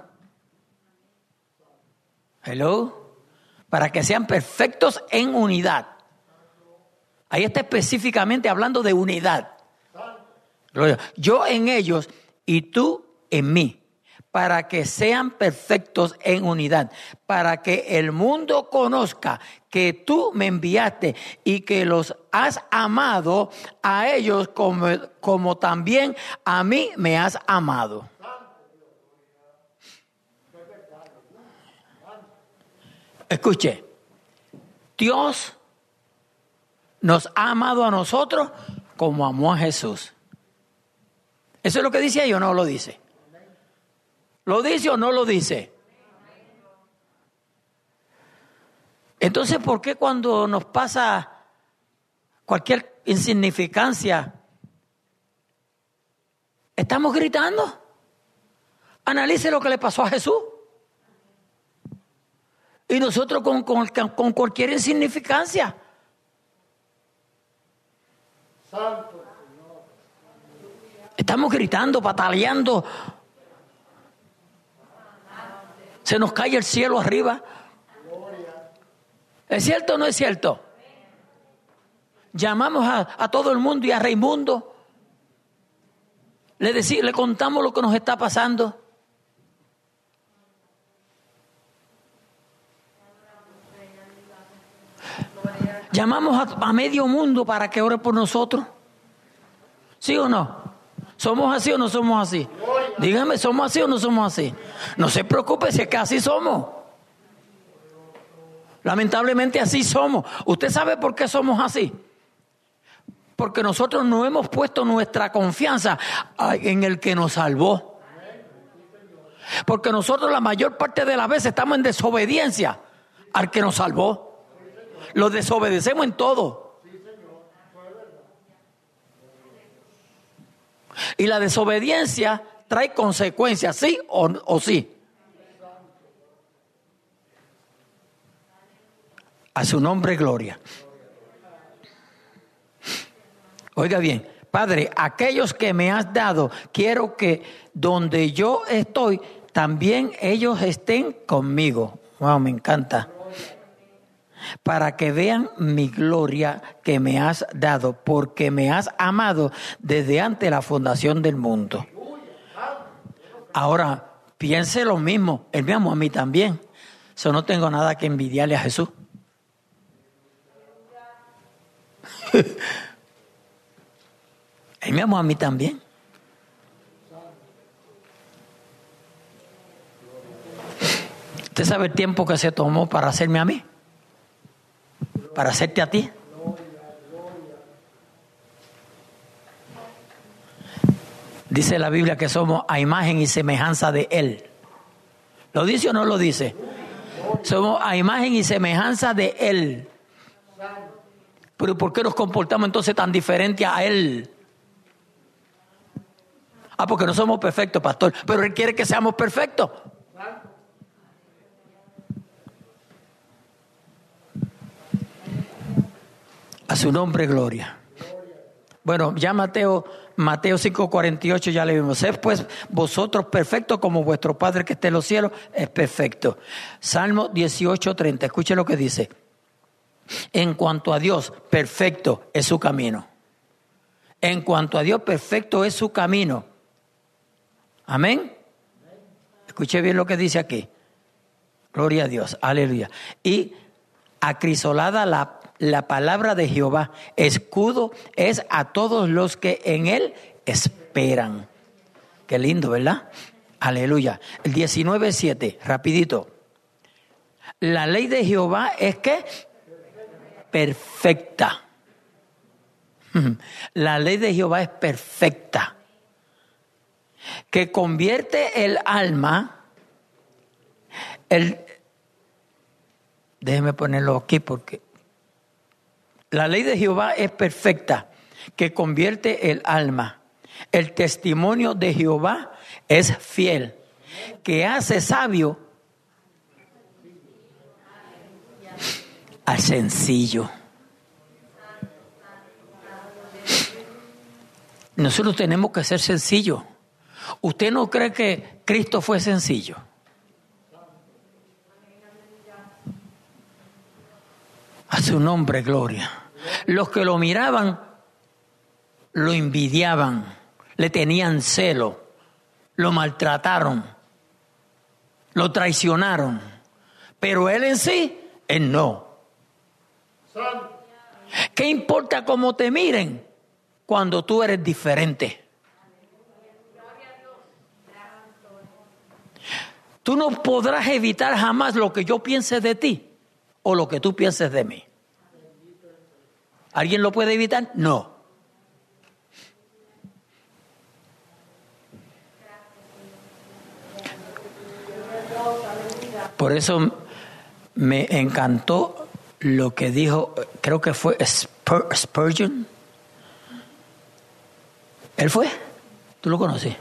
Speaker 1: Hello. Para que sean perfectos en unidad. Ahí está específicamente hablando de unidad. Yo en ellos y tú en mí, para que sean perfectos en unidad, para que el mundo conozca que tú me enviaste y que los has amado a ellos como también a mí me has amado. Escuche, Dios nos ha amado a nosotros como amó a Jesús. ¿Eso es lo que dice ahí o no lo dice? ¿Lo dice o no lo dice? Entonces, ¿por qué cuando nos pasa cualquier insignificancia estamos gritando? Analice lo que le pasó a Jesús. Y nosotros con cualquier insignificancia.
Speaker 2: Santo.
Speaker 1: Estamos gritando, pataleando. Se nos cae el cielo arriba. ¿Es cierto o no es cierto? Llamamos a todo el mundo y a Raimundo. Le contamos lo que nos está pasando. Llamamos a medio mundo para que ore por nosotros. ¿Sí o no? ¿Somos así o no somos así? Dígame, ¿somos así o no somos así? No se preocupe si es que así somos. Lamentablemente así somos. ¿Usted sabe por qué somos así? Porque nosotros no hemos puesto nuestra confianza en el que nos salvó. Porque nosotros la mayor parte de las veces estamos en desobediencia al que nos salvó. Lo desobedecemos en todo. Y la desobediencia trae consecuencias, ¿sí o sí? A su nombre, gloria. Oiga bien, Padre, aquellos que me has dado, quiero que donde yo estoy, también ellos estén conmigo. Wow, me encanta. Para que vean mi gloria que me has dado, porque me has amado desde antes de la fundación del mundo. Ahora, piense lo mismo, Él me amó a mí también. Yo no tengo nada que envidiarle a Jesús. Él me amó a mí también. ¿Usted sabe el tiempo que se tomó para hacerme a mí? Para hacerte a ti. Dice la Biblia que somos a imagen y semejanza de Él. ¿Lo dice o no lo dice? Somos a imagen y semejanza de Él. Pero ¿por qué nos comportamos entonces tan diferente a Él? Porque no somos perfectos, pastor. Pero Él quiere que seamos perfectos. A su nombre, gloria. Bueno, ya Mateo 5:48 ya le vimos. Sed pues vosotros perfectos como vuestro Padre que está en los cielos es perfecto. Salmo 18:30, escuche lo que dice. En cuanto a Dios, perfecto es su camino. En cuanto a Dios, perfecto es su camino. Amén. Escuche bien lo que dice aquí. Gloria a Dios, aleluya. Y acrisolada la palabra de Jehová, escudo es a todos los que en él esperan. Qué lindo, ¿verdad? Aleluya. El 19:7, rapidito. La ley de Jehová es que perfecta. La ley de Jehová es perfecta, que convierte el alma. Déjeme ponerlo aquí porque la ley de Jehová es perfecta, que convierte el alma. El testimonio de Jehová es fiel, que hace sabio al sencillo. Nosotros tenemos que ser sencillos. ¿Usted no cree que Cristo fue sencillo? A su nombre, gloria. Los que lo miraban, lo envidiaban, le tenían celo, lo maltrataron, lo traicionaron. Pero él en sí, él no. ¿Qué importa cómo te miren cuando tú eres diferente? Tú no podrás evitar jamás lo que yo piense de ti o lo que tú pienses de mí. ¿Alguien lo puede evitar? No. Por eso me encantó lo que dijo, creo que fue Spurgeon. ¿Él fue? ¿Tú lo conoces?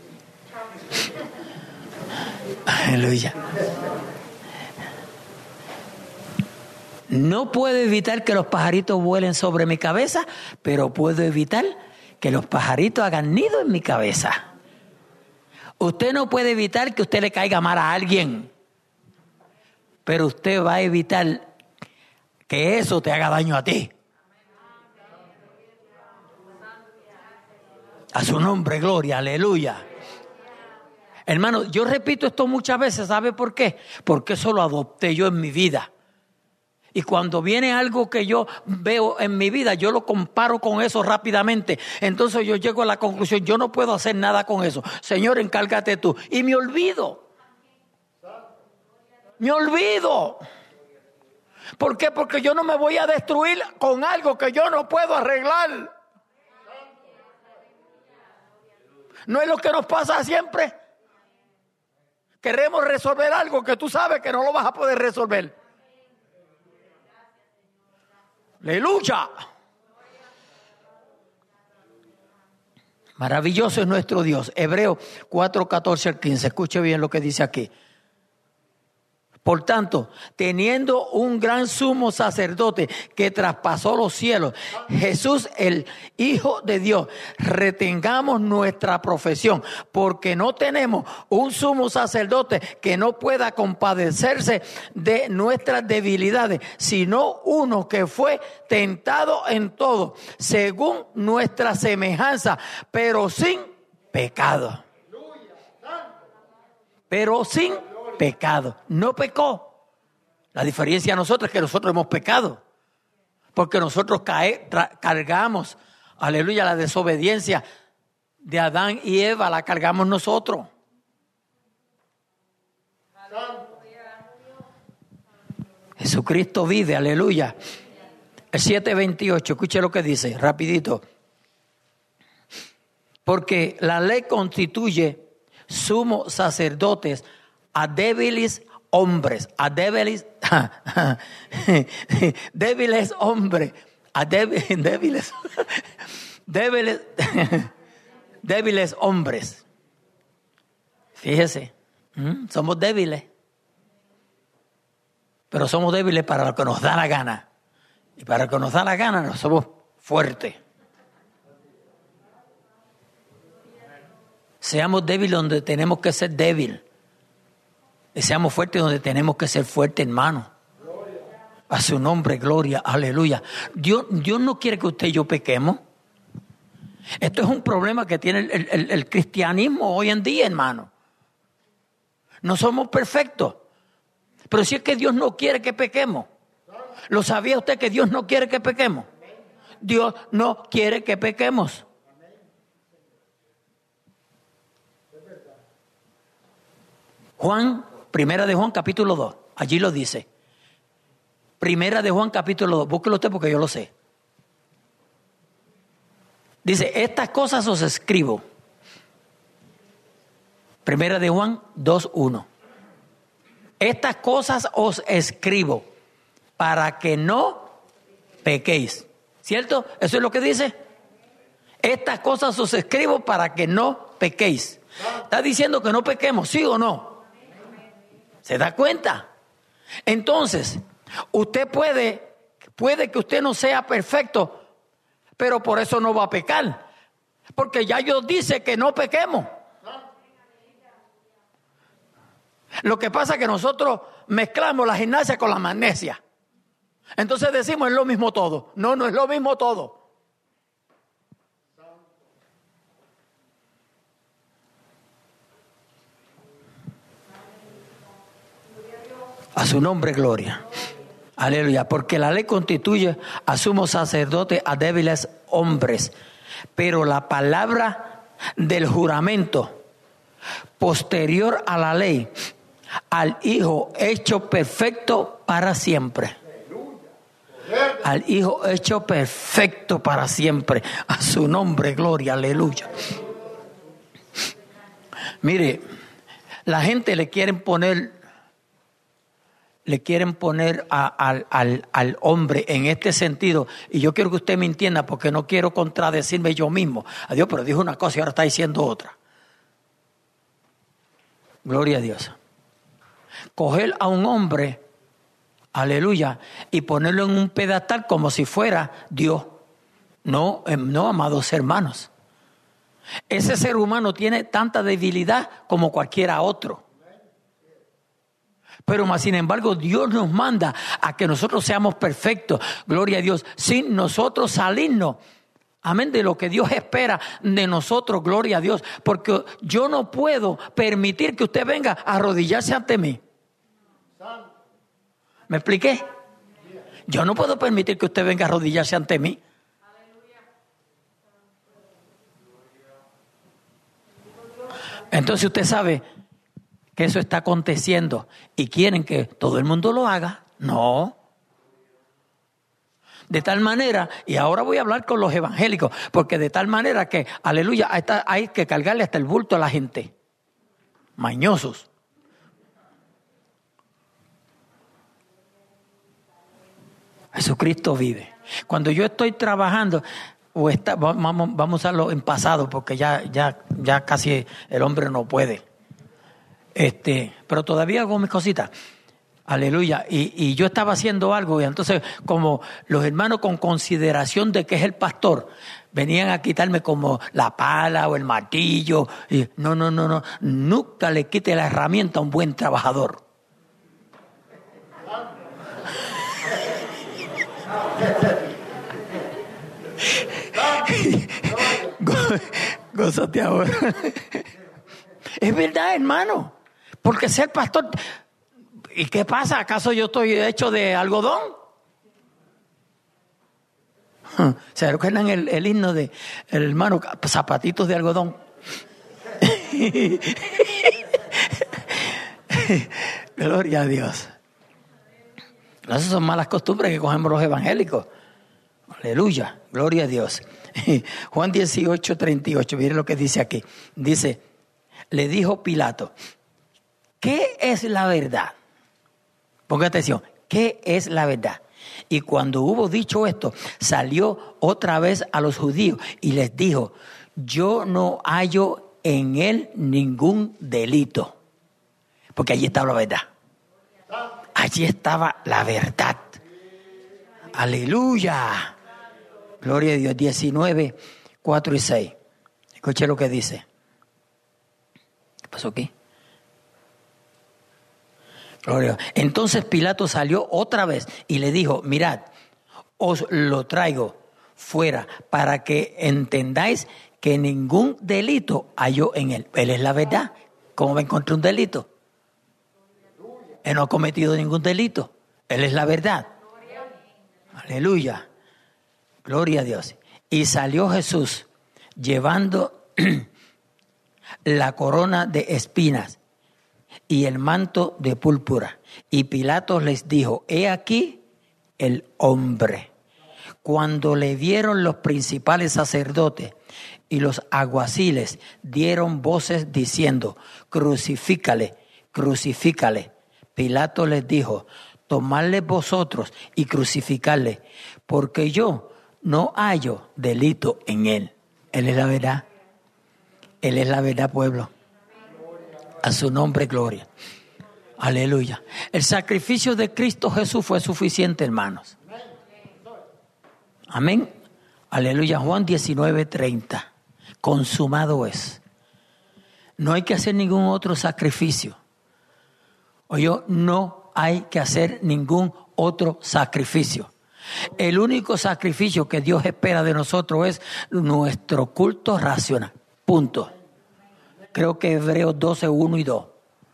Speaker 1: Aleluya. No puedo evitar que los pajaritos vuelen sobre mi cabeza, pero puedo evitar que los pajaritos hagan nido en mi cabeza. Usted no puede evitar que usted le caiga mal a alguien, pero usted va a evitar que eso te haga daño a ti. A su nombre, gloria, aleluya. Hermano, yo repito esto muchas veces, ¿sabe por qué? Porque eso lo adopté yo en mi vida. Y cuando viene algo que yo veo en mi vida, yo lo comparo con eso rápidamente. Entonces yo llego a la conclusión, yo no puedo hacer nada con eso. Señor, encárgate tú. Y me olvido. Me olvido. ¿Por qué? Porque yo no me voy a destruir con algo que yo no puedo arreglar. ¿No es lo que nos pasa siempre? Queremos resolver algo que tú sabes que no lo vas a poder resolver. ¡Aleluya! Maravilloso es nuestro Dios. Hebreos 4:14 al 15. Escuche bien lo que dice aquí. Por tanto, teniendo un gran sumo sacerdote que traspasó los cielos, Jesús el Hijo de Dios, retengamos nuestra profesión, porque no tenemos un sumo sacerdote que no pueda compadecerse de nuestras debilidades, sino uno que fue tentado en todo, según nuestra semejanza, pero sin pecado. Pero sin pecado. No pecó. La diferencia de nosotros es que nosotros hemos pecado. Porque nosotros cargamos, aleluya, la desobediencia de Adán y Eva, la cargamos nosotros. Jesucristo vive, aleluya. El 7:28, escuche lo que dice, rapidito. Porque la ley constituye sumo sacerdotes a débiles hombres, a débiles hombres, a débiles hombres. Fíjese, somos débiles, pero somos débiles para lo que nos da la gana, y para lo que nos da la gana no somos fuertes. Seamos débiles donde tenemos que ser débiles. Y seamos fuertes donde tenemos que ser fuertes, hermano. A su nombre, gloria, aleluya. Dios no quiere que usted y yo pequemos. Esto es un problema que tiene el cristianismo hoy en día, hermano. No somos perfectos. Pero si es que Dios no quiere que pequemos. ¿Lo sabía usted que Dios no quiere que pequemos? Dios no quiere que pequemos. Primera de Juan capítulo 2, allí lo dice. Primera de Juan capítulo 2, búsquelo usted porque yo lo sé. Dice, estas cosas os escribo. Primera de Juan 2:1. Estas cosas os escribo para que no pequéis. ¿Cierto? ¿Eso es lo que dice? Estas cosas os escribo para que no pequéis. Está diciendo que no pequemos, ¿sí o no? ¿Se da cuenta? Entonces, usted puede que usted no sea perfecto, pero por eso no va a pecar. Porque ya Dios dice que no pequemos. Lo que pasa es que nosotros mezclamos la gimnasia con la magnesia. Entonces decimos es lo mismo todo. No, no es lo mismo todo. A su nombre, gloria. Aleluya. Porque la ley constituye a sumo sacerdote a débiles hombres. Pero la palabra del juramento posterior a la ley, al Hijo hecho perfecto para siempre. Al Hijo hecho perfecto para siempre. A su nombre, gloria. Aleluya. Mire, la gente le quieren poner al hombre en este sentido, y yo quiero que usted me entienda porque no quiero contradecirme yo mismo. Adiós, pero dijo una cosa y ahora está diciendo otra. Gloria a Dios. Coger a un hombre, aleluya, y ponerlo en un pedestal como si fuera Dios. No, amados hermanos. Ese ser humano tiene tanta debilidad como cualquiera otro. Pero más sin embargo Dios nos manda a que nosotros seamos perfectos, gloria a Dios, sin nosotros salirnos, amén, de lo que Dios espera de nosotros, gloria a Dios, porque yo no puedo permitir que usted venga a arrodillarse ante mí. ¿Me expliqué? Yo no puedo permitir que usted venga a arrodillarse ante mí. Entonces usted sabe que eso está aconteciendo y quieren que todo el mundo lo haga. No. De tal manera, y ahora voy a hablar con los evangélicos, porque de tal manera que, aleluya, hay que cargarle hasta el bulto a la gente. Mañosos. Jesucristo vive. Cuando yo estoy trabajando, vamos a usarlo en pasado, porque ya casi el hombre no puede. Pero todavía hago mis cositas. Aleluya. Y yo estaba haciendo algo y entonces como los hermanos con consideración de que es el pastor, venían a quitarme como la pala o el martillo. Y no. Nunca le quite la herramienta a un buen trabajador. Gózate ahora. Es verdad, hermano. Porque ser pastor... ¿Y qué pasa? ¿Acaso yo estoy hecho de algodón? ¿Se recuerdan el himno de el hermano Zapatitos de algodón? Gloria a Dios. Esas son malas costumbres que cogemos los evangélicos. Aleluya, gloria a Dios. Juan 18:38, miren lo que dice aquí. Dice, le dijo Pilato, ¿qué es la verdad? Ponga atención, ¿qué es la verdad? Y cuando hubo dicho esto, salió otra vez a los judíos y les dijo, yo no hallo en él ningún delito. Porque allí estaba la verdad. Allí estaba la verdad. Aleluya. Gloria a Dios. 19, 4 y 6. Escuche lo que dice. ¿Qué pasó aquí? Gloria. Entonces Pilato salió otra vez y le dijo, mirad, os lo traigo fuera para que entendáis que ningún delito halló en él. Él es la verdad. ¿Cómo va a encontrar un delito? Él no ha cometido ningún delito. Él es la verdad. Aleluya. Gloria a Dios. Y salió Jesús llevando la corona de espinas y el manto de púrpura. Y Pilato les dijo, he aquí el hombre. Cuando le vieron los principales sacerdotes y los alguaciles, dieron voces diciendo, crucifícale, crucifícale. Pilato les dijo, tomadle vosotros y crucificarle, porque yo no hallo delito en él. Él es la verdad. Él es la verdad, pueblo. A su nombre, gloria. Aleluya. El sacrificio de Cristo Jesús fue suficiente, hermanos. Amén. Aleluya. Juan 19:30. Consumado es. No hay que hacer ningún otro sacrificio. Oye, no hay que hacer ningún otro sacrificio. El único sacrificio que Dios espera de nosotros es nuestro culto racional. Punto. Creo que Hebreos 12, 1 y 2.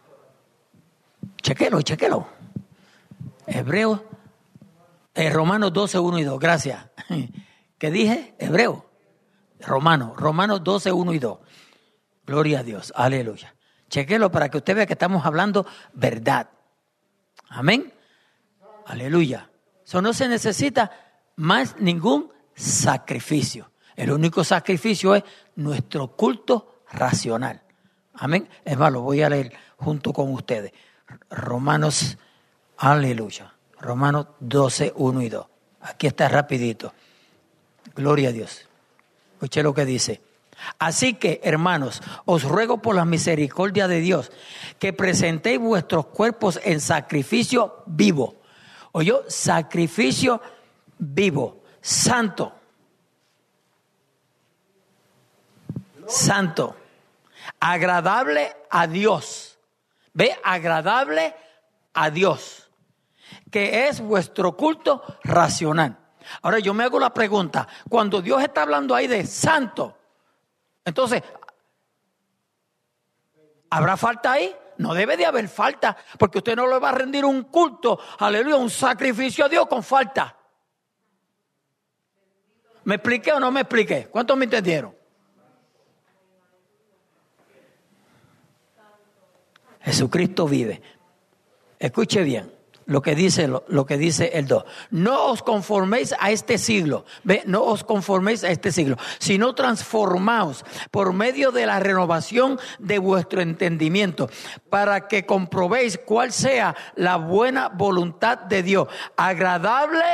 Speaker 1: Chequelo. Romanos 12, 1 y 2. Gracias. ¿Qué dije? Hebreo. Romanos 12, 1 y 2. Gloria a Dios. Aleluya. Chequelo para que usted vea que estamos hablando verdad. Amén. Aleluya. Eso no se necesita más ningún sacrificio. El único sacrificio es nuestro culto racional. Amén. Es más, lo voy a leer junto con ustedes. Romanos, aleluya. Romanos 12, 1 y 2. Aquí está rapidito. Gloria a Dios. Escuché lo que dice. Así que, hermanos, os ruego por la misericordia de Dios que presentéis vuestros cuerpos en sacrificio vivo. Oye, sacrificio vivo, santo. Santo. Agradable a Dios. ¿Ve? Agradable a Dios. Que es vuestro culto racional. Ahora yo me hago la pregunta. Cuando Dios está hablando ahí de santo, entonces, ¿habrá falta ahí? No debe de haber falta, porque usted no le va a rendir un culto, aleluya, un sacrificio a Dios con falta. ¿Me expliqué o no me expliqué? ¿Cuántos me entendieron? Jesucristo vive. Escuche bien lo que dice el 2. No os conforméis a este siglo. No os conforméis a este siglo, sino transformaos por medio de la renovación de vuestro entendimiento, para que comprobéis cuál sea la buena voluntad de Dios, agradable.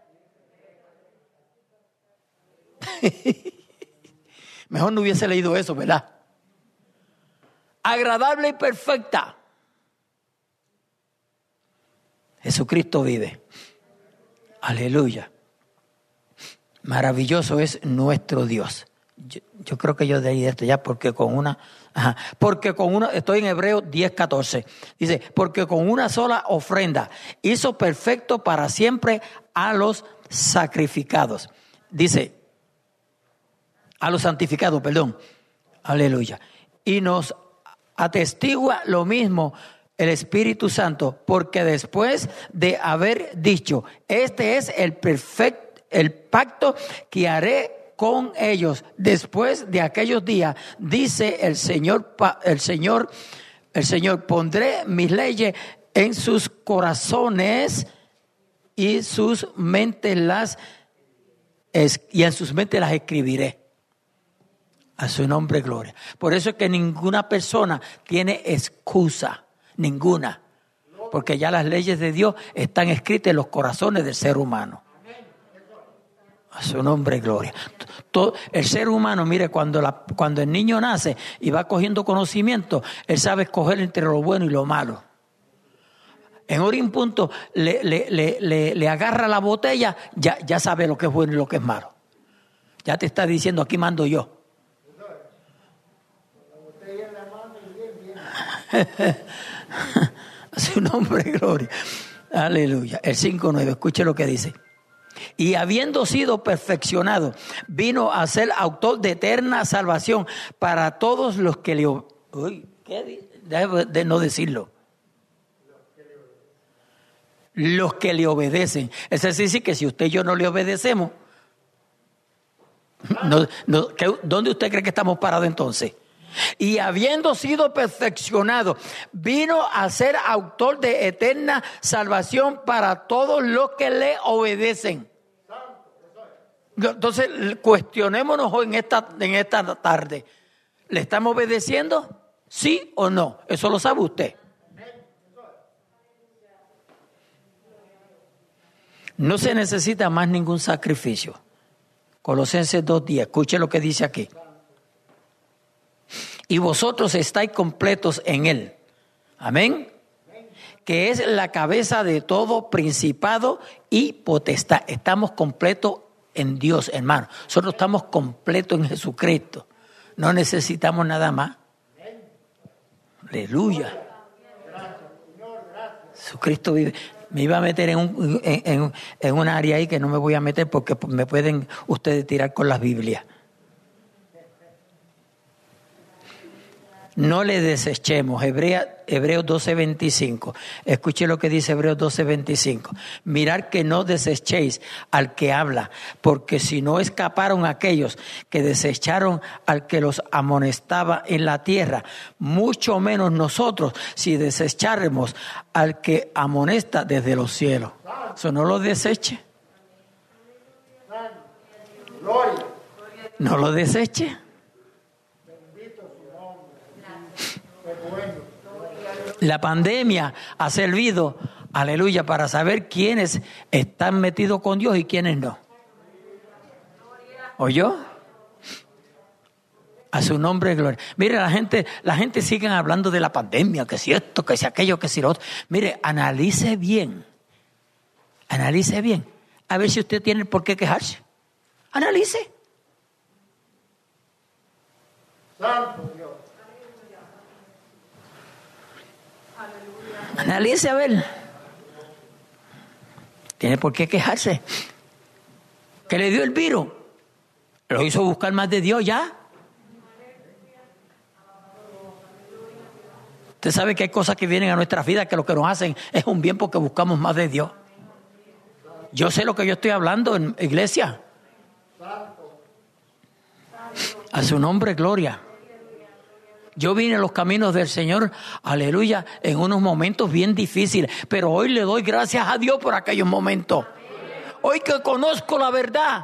Speaker 1: Mejor no hubiese leído eso, ¿verdad? Agradable y perfecta. Jesucristo vive. Aleluya. Maravilloso es nuestro Dios. Yo creo que yo leí esto ya porque con una, estoy en Hebreos 10:14. Dice, porque con una sola ofrenda hizo perfecto para siempre a los sacrificados. Dice, a los santificados, perdón. Aleluya. Y nos atestigua lo mismo el Espíritu Santo, porque después de haber dicho, este es el pacto que haré con ellos después de aquellos días, dice el Señor, pondré mis leyes en sus corazones y en sus mentes las escribiré. A su nombre, gloria. Por eso es que ninguna persona tiene excusa, ninguna. Porque ya las leyes de Dios están escritas en los corazones del ser humano. A su nombre, gloria. El ser humano, mire, cuando el niño nace y va cogiendo conocimiento, él sabe escoger entre lo bueno y lo malo. En hora y en punto le agarra la botella, ya sabe lo que es bueno y lo que es malo. Ya te está diciendo, aquí mando yo. A su nombre, gloria. Aleluya. El 5:9, escuche lo que dice. Y habiendo sido perfeccionado, vino a ser autor de eterna salvación para todos los que le... Uy, ¿qué? Debe de no decirlo. Los que le obedecen. Es decir, que si usted y yo no le obedecemos, ¿dónde usted cree que estamos parados entonces? Y habiendo sido perfeccionado, vino a ser autor de eterna salvación para todos los que le obedecen. Entonces, cuestionémonos hoy en esta tarde. ¿Le estamos obedeciendo? ¿Sí o no? Eso lo sabe usted. No se necesita más ningún sacrificio. Colosenses 2:10, escuche lo que dice aquí. Y vosotros estáis completos en Él. Amén. Que es la cabeza de todo principado y potestad. Estamos completos en Dios, hermano. Nosotros estamos completos en Jesucristo. No necesitamos nada más. Aleluya. Jesucristo vive. Me iba a meter en un área ahí que no me voy a meter porque me pueden ustedes tirar con las Biblias. No le desechemos. Hebreos 12:25. Escuche lo que dice Hebreos 12:25. Mirad que no desechéis al que habla, porque si no escaparon aquellos que desecharon al que los amonestaba en la tierra, mucho menos nosotros si desecháremos al que amonesta desde los cielos. Eso no lo deseche. No lo deseche. La pandemia ha servido, aleluya, para saber quiénes están metidos con Dios y quiénes no. ¿Oyó? A su nombre, gloria. Mire, la gente sigue hablando de la pandemia, que si esto, que si aquello, que si lo otro. Mire, analice bien. Analice bien. A ver si usted tiene por qué quejarse. Analice.
Speaker 2: Santo Dios.
Speaker 1: Analice a ver. Tiene por qué quejarse. ¿Qué le dio el virus? Lo hizo buscar más de Dios ya. Usted sabe que hay cosas que vienen a nuestra vida que lo que nos hacen es un bien porque buscamos más de Dios. Yo sé lo que yo estoy hablando en iglesia. A su nombre, gloria. Yo vine en los caminos del Señor, aleluya, en unos momentos bien difíciles, pero hoy le doy gracias a Dios por aquellos momentos. Hoy que conozco la verdad.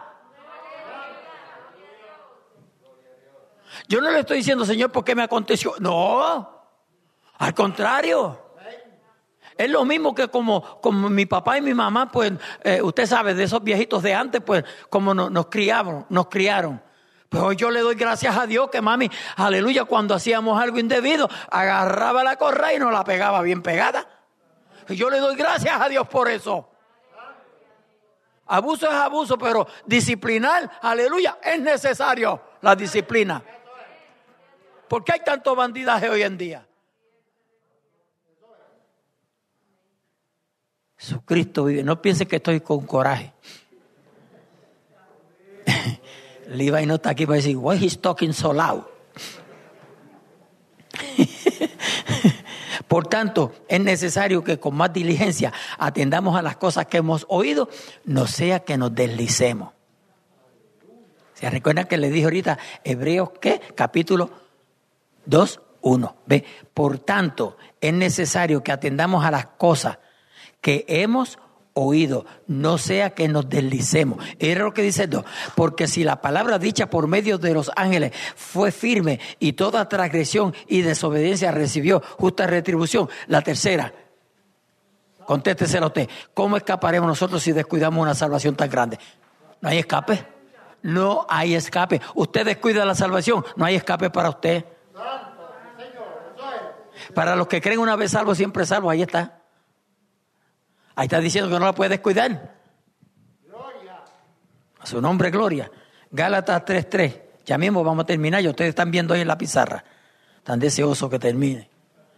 Speaker 1: Yo no le estoy diciendo, Señor, ¿por qué me aconteció? No, al contrario. Es lo mismo que como mi papá y mi mamá, pues, usted sabe, de esos viejitos de antes, pues, como nos criaron. Pues hoy yo le doy gracias a Dios que mami, aleluya, cuando hacíamos algo indebido, agarraba la correa y nos la pegaba bien pegada. Y yo le doy gracias a Dios por eso. Abuso es abuso, pero disciplinar, aleluya, es necesario la disciplina. ¿Por qué hay tanto bandidaje hoy en día? Jesucristo vive. No piense que estoy con coraje. Levi no está aquí para decir, why he's talking so loud. Por tanto, es necesario que con más diligencia atendamos a las cosas que hemos oído, no sea que nos deslicemos. ¿Se recuerdan que le dije ahorita, Hebreos qué? Capítulo 2, 1. ¿Ve? Por tanto, es necesario que atendamos a las cosas que hemos oído, no sea que nos deslicemos. Era lo que dice Dios. Porque si la palabra dicha por medio de los ángeles fue firme y toda transgresión y desobediencia recibió justa retribución. La tercera, contéstesela usted. ¿Cómo escaparemos nosotros si descuidamos una salvación tan grande? ¿No hay escape? No hay escape. Usted descuida la salvación, no hay escape para usted. Para los que creen una vez salvo, siempre salvo, ahí está. Ahí está diciendo que no la puede descuidar. Gloria. A su nombre, gloria. Gálatas 3:3. Ya mismo vamos a terminar. Y ustedes están viendo ahí en la pizarra. Tan deseoso que termine.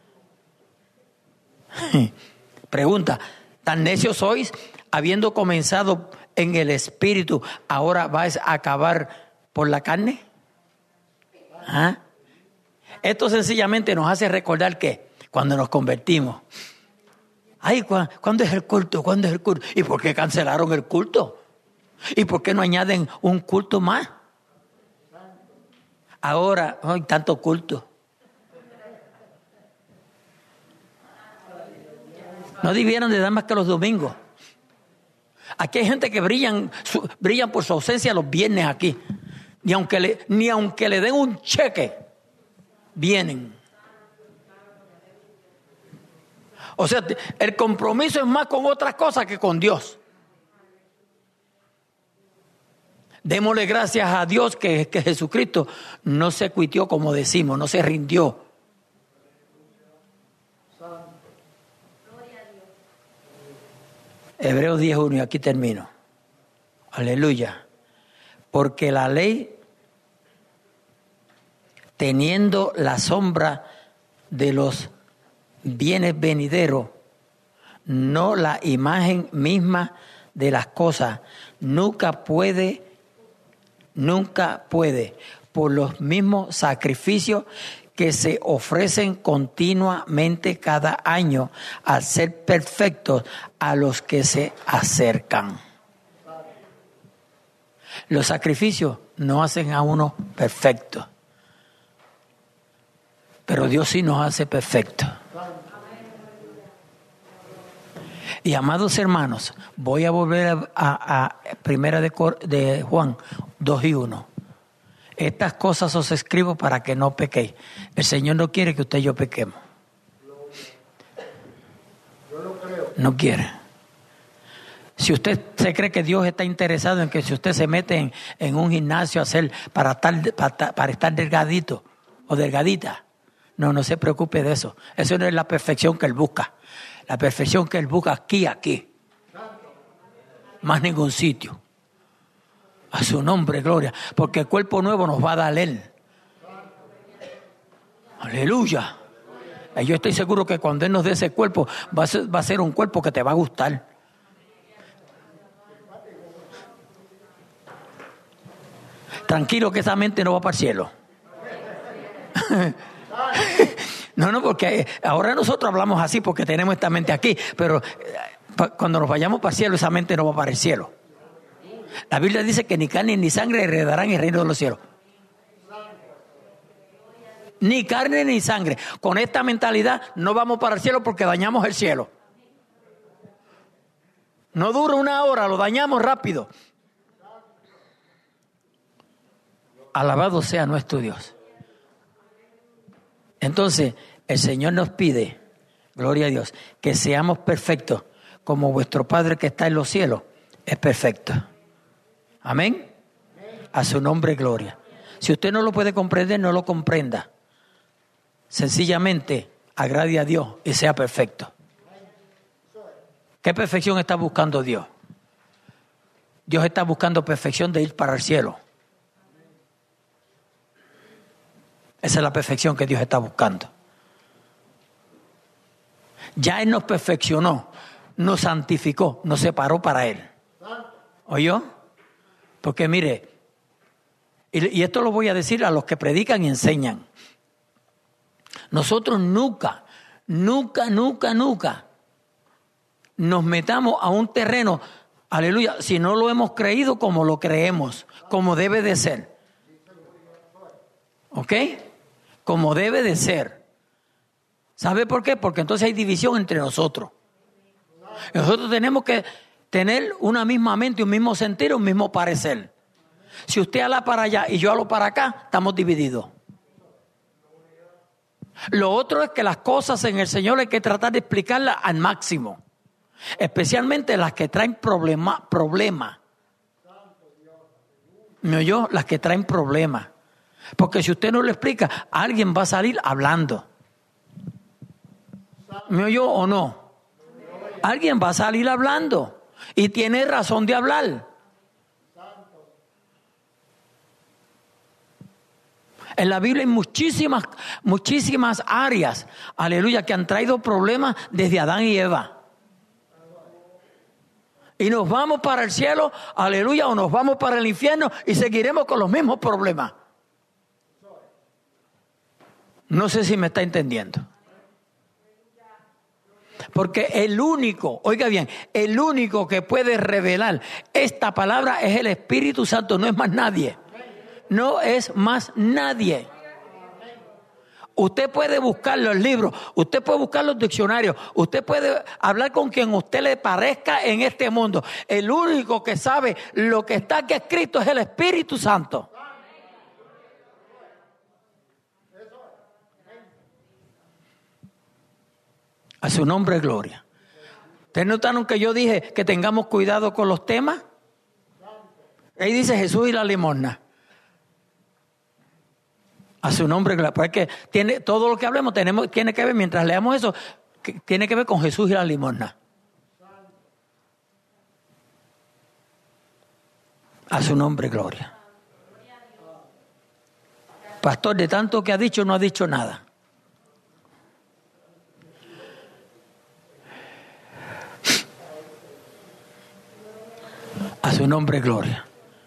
Speaker 1: Pregunta. ¿Tan necios sois? Habiendo comenzado en el espíritu, ¿ahora vais a acabar por la carne? ¿Ah? Esto sencillamente nos hace recordar que cuando nos convertimos, ay, ¿cuándo es el culto? ¿Cuándo es el culto? ¿Y por qué cancelaron el culto? ¿Y por qué no añaden un culto más? Ahora hay tanto culto. No debieron de dar más que los domingos. Aquí hay gente que brillan por su ausencia los viernes aquí. Ni aunque le den un cheque, vienen. O sea, el compromiso es más con otras cosas que con Dios. Démosle gracias a Dios que Jesucristo no se cuitió, como decimos, no se rindió. Hebreos 10:1, y aquí termino. Aleluya. Porque la ley, teniendo la sombra de los bienes venideros, no la imagen misma de las cosas, nunca puede, por los mismos sacrificios que se ofrecen continuamente cada año, al ser perfectos a los que se acercan. Los sacrificios no hacen a uno perfecto, pero Dios sí nos hace perfectos. Y amados hermanos, voy a volver a primera de Juan 2:1. Estas cosas os escribo para que no pequéis. El Señor no quiere que usted y yo pequemos.
Speaker 2: Yo lo creo.
Speaker 1: No quiere. Si usted se cree que Dios está interesado en que si usted se mete en un gimnasio a hacer para estar delgadito o delgadita, no se preocupe de eso. Eso no es la perfección que Él busca. La perfección que Él busca aquí. Más ningún sitio. A su nombre, gloria. Porque el cuerpo nuevo nos va a dar Él. Aleluya. Y yo estoy seguro que cuando Él nos dé ese cuerpo, va a ser un cuerpo que te va a gustar. Tranquilo que esa mente no va para el cielo. No, porque ahora nosotros hablamos así porque tenemos esta mente aquí, pero cuando nos vayamos para el cielo, esa mente no va para el cielo. La Biblia dice que ni carne ni sangre heredarán el reino de los cielos. Ni carne ni sangre. Con esta mentalidad no vamos para el cielo porque dañamos el cielo. No dura una hora, lo dañamos rápido. Alabado sea nuestro Dios. Entonces, el Señor nos pide, gloria a Dios, que seamos perfectos como vuestro Padre que está en los cielos es perfecto. Amén. A su nombre, gloria. Si usted no lo puede comprender, no lo comprenda. Sencillamente, agrade a Dios y sea perfecto. ¿Qué perfección está buscando Dios? Dios está buscando perfección de ir para el cielo. Esa es la perfección que Dios está buscando. Ya Él nos perfeccionó, nos santificó, nos separó para Él. ¿Oyó? Porque mire, y esto lo voy a decir a los que predican y enseñan. Nosotros nunca nos metamos a un terreno, aleluya, si no lo hemos creído como lo creemos, como debe de ser. ¿Ok? Como debe de ser. ¿Sabe por qué? Porque entonces hay división entre nosotros. Nosotros tenemos que tener una misma mente, un mismo sentir, un mismo parecer. Si usted habla para allá y yo hablo para acá, estamos divididos. Lo otro es que las cosas en el Señor hay que tratar de explicarlas al máximo. Especialmente las que traen problemas. ¿Me oyó? Las que traen problemas. Porque si usted no lo explica, alguien va a salir hablando. ¿Me oyó o no? Alguien va a salir hablando. Y tiene razón de hablar. En la Biblia hay muchísimas áreas, aleluya, que han traído problemas desde Adán y Eva. Y nos vamos para el cielo, aleluya, o nos vamos para el infierno y seguiremos con los mismos problemas. No sé si me está entendiendo. Porque el único, oiga bien, el único que puede revelar esta palabra es el Espíritu Santo, no es más nadie. No es más nadie. Usted puede buscar los libros, usted puede buscar los diccionarios, usted puede hablar con quien usted le parezca en este mundo. El único que sabe lo que está aquí escrito es el Espíritu Santo. A su nombre, gloria. ¿Ustedes notaron que yo dije que tengamos cuidado con los temas? Ahí dice Jesús y la limosna. A su nombre, gloria. Porque tiene, todo lo que hablemos tiene que ver, mientras leamos eso, tiene que ver con Jesús y la limosna. A su nombre, gloria. Pastor, de tanto que ha dicho, no ha dicho nada. A su nombre, gloria.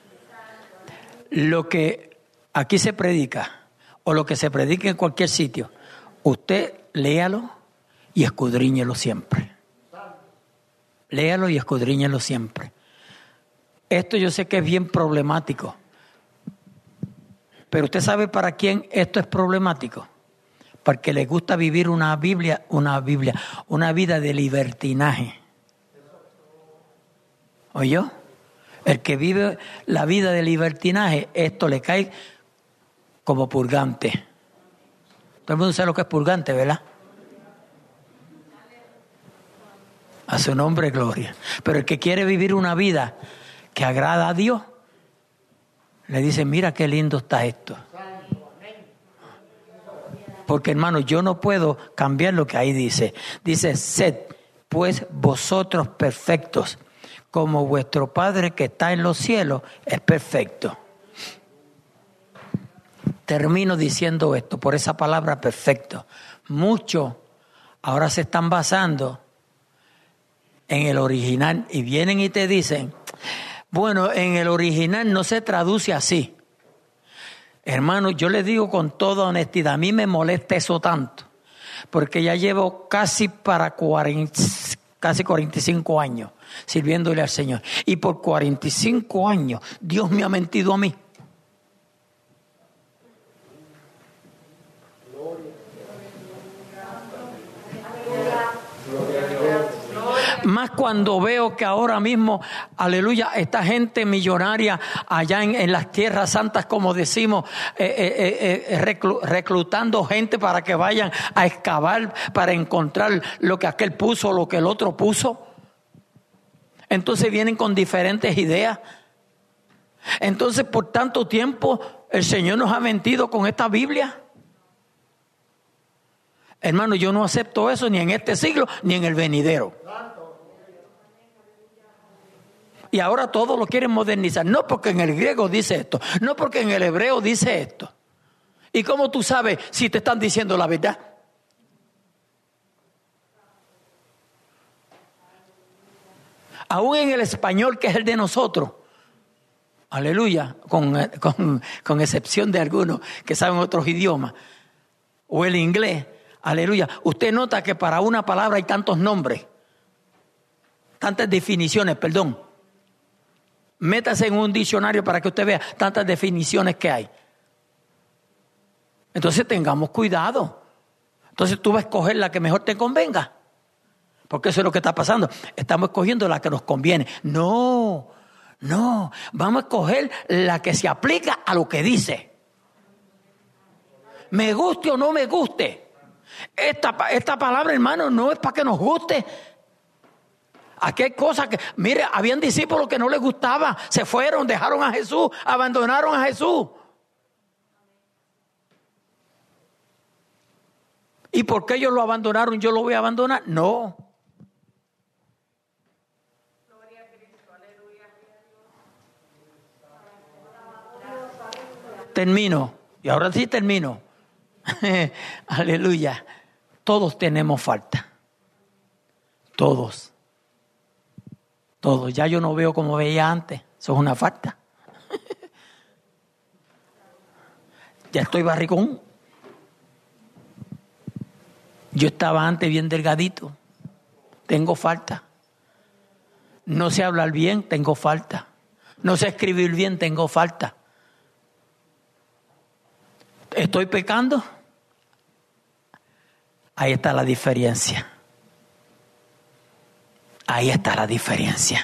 Speaker 1: Lo que aquí se predica, o lo que se predica en cualquier sitio, usted léalo y escudriñelo siempre. Léalo y escudriñelo siempre. Esto yo sé que es bien problemático, pero usted sabe para quién esto es problemático. Porque le gusta vivir una vida de libertinaje. ¿Oyó? El que vive la vida de libertinaje, esto le cae como purgante. Todo el mundo sabe lo que es purgante, ¿verdad? A su nombre, gloria. Pero el que quiere vivir una vida que agrada a Dios, le dice, mira qué lindo está esto. Porque, hermano, yo no puedo cambiar lo que ahí dice. Dice, sed pues vosotros perfectos, como vuestro Padre que está en los cielos es perfecto. Termino diciendo esto por esa palabra perfecto. Muchos ahora se están basando en el original y vienen y te dicen, bueno, en el original no se traduce así. Hermano, yo les digo con toda honestidad, a mí me molesta eso tanto. porque ya llevo casi 45 años sirviéndole al Señor. Y por 45 años Dios me ha mentido a mí. Más cuando veo que ahora mismo, aleluya, esta gente millonaria allá en las tierras santas, como decimos, reclutando gente para que vayan a excavar para encontrar lo que aquel puso, lo que el otro puso. Entonces vienen con diferentes ideas. Entonces, por tanto tiempo, el Señor nos ha mentido con esta Biblia. Hermano, yo no acepto eso ni en este siglo ni en el venidero. Y ahora todos lo quieren modernizar. No porque en el griego dice esto, no porque en el hebreo dice esto. ¿Y cómo tú sabes si te están diciendo la verdad? Aún en el español, que es el de nosotros, aleluya, con excepción de algunos que saben otros idiomas, o el inglés, aleluya, usted nota que para una palabra hay tantos nombres, tantas definiciones, perdón. Métase en un diccionario para que usted vea tantas definiciones que hay. Entonces tengamos cuidado. Entonces tú vas a escoger la que mejor te convenga. Porque eso es lo que está pasando. Estamos escogiendo la que nos conviene. No. Vamos a escoger la que se aplica a lo que dice. Me guste o no me guste. Esta palabra, hermano, no es para que nos guste. Aquí hay cosas que, mire, habían discípulos que no les gustaba, se fueron, dejaron a Jesús, abandonaron a Jesús. ¿Y por qué ellos lo abandonaron? ¿Yo lo voy a abandonar? No.
Speaker 3: Gloria a Cristo, aleluya.
Speaker 1: Termino, y ahora sí termino. Aleluya. Todos tenemos falta. Todos. Ya yo no veo como veía antes. Eso es una falta. Ya estoy barrigón. Yo estaba antes bien delgadito. Tengo falta. No sé hablar bien, tengo falta. No sé escribir bien, tengo falta. ¿Estoy pecando? Ahí está la diferencia. Ahí está la diferencia.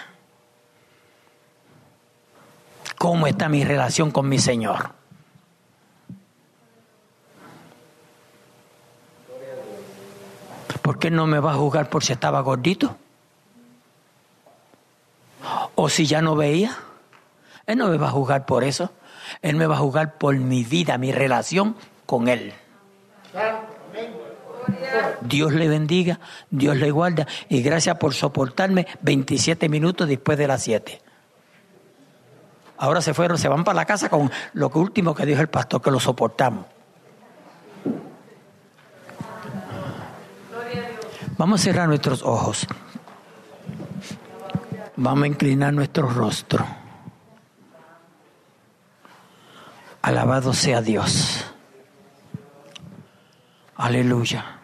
Speaker 1: ¿Cómo está mi relación con mi Señor? ¿Por qué no me va a juzgar por si estaba gordito? ¿O si ya no veía? Él no me va a juzgar por eso. Él me va a juzgar por mi vida, mi relación con Él. Dios le bendiga, Dios le guarda y gracias por soportarme 27 minutos después de las 7. Ahora se van para la casa con lo último que dijo el pastor, que lo soportamos. Vamos a cerrar nuestros ojos. Vamos a inclinar nuestro rostro. Alabado sea Dios. Aleluya.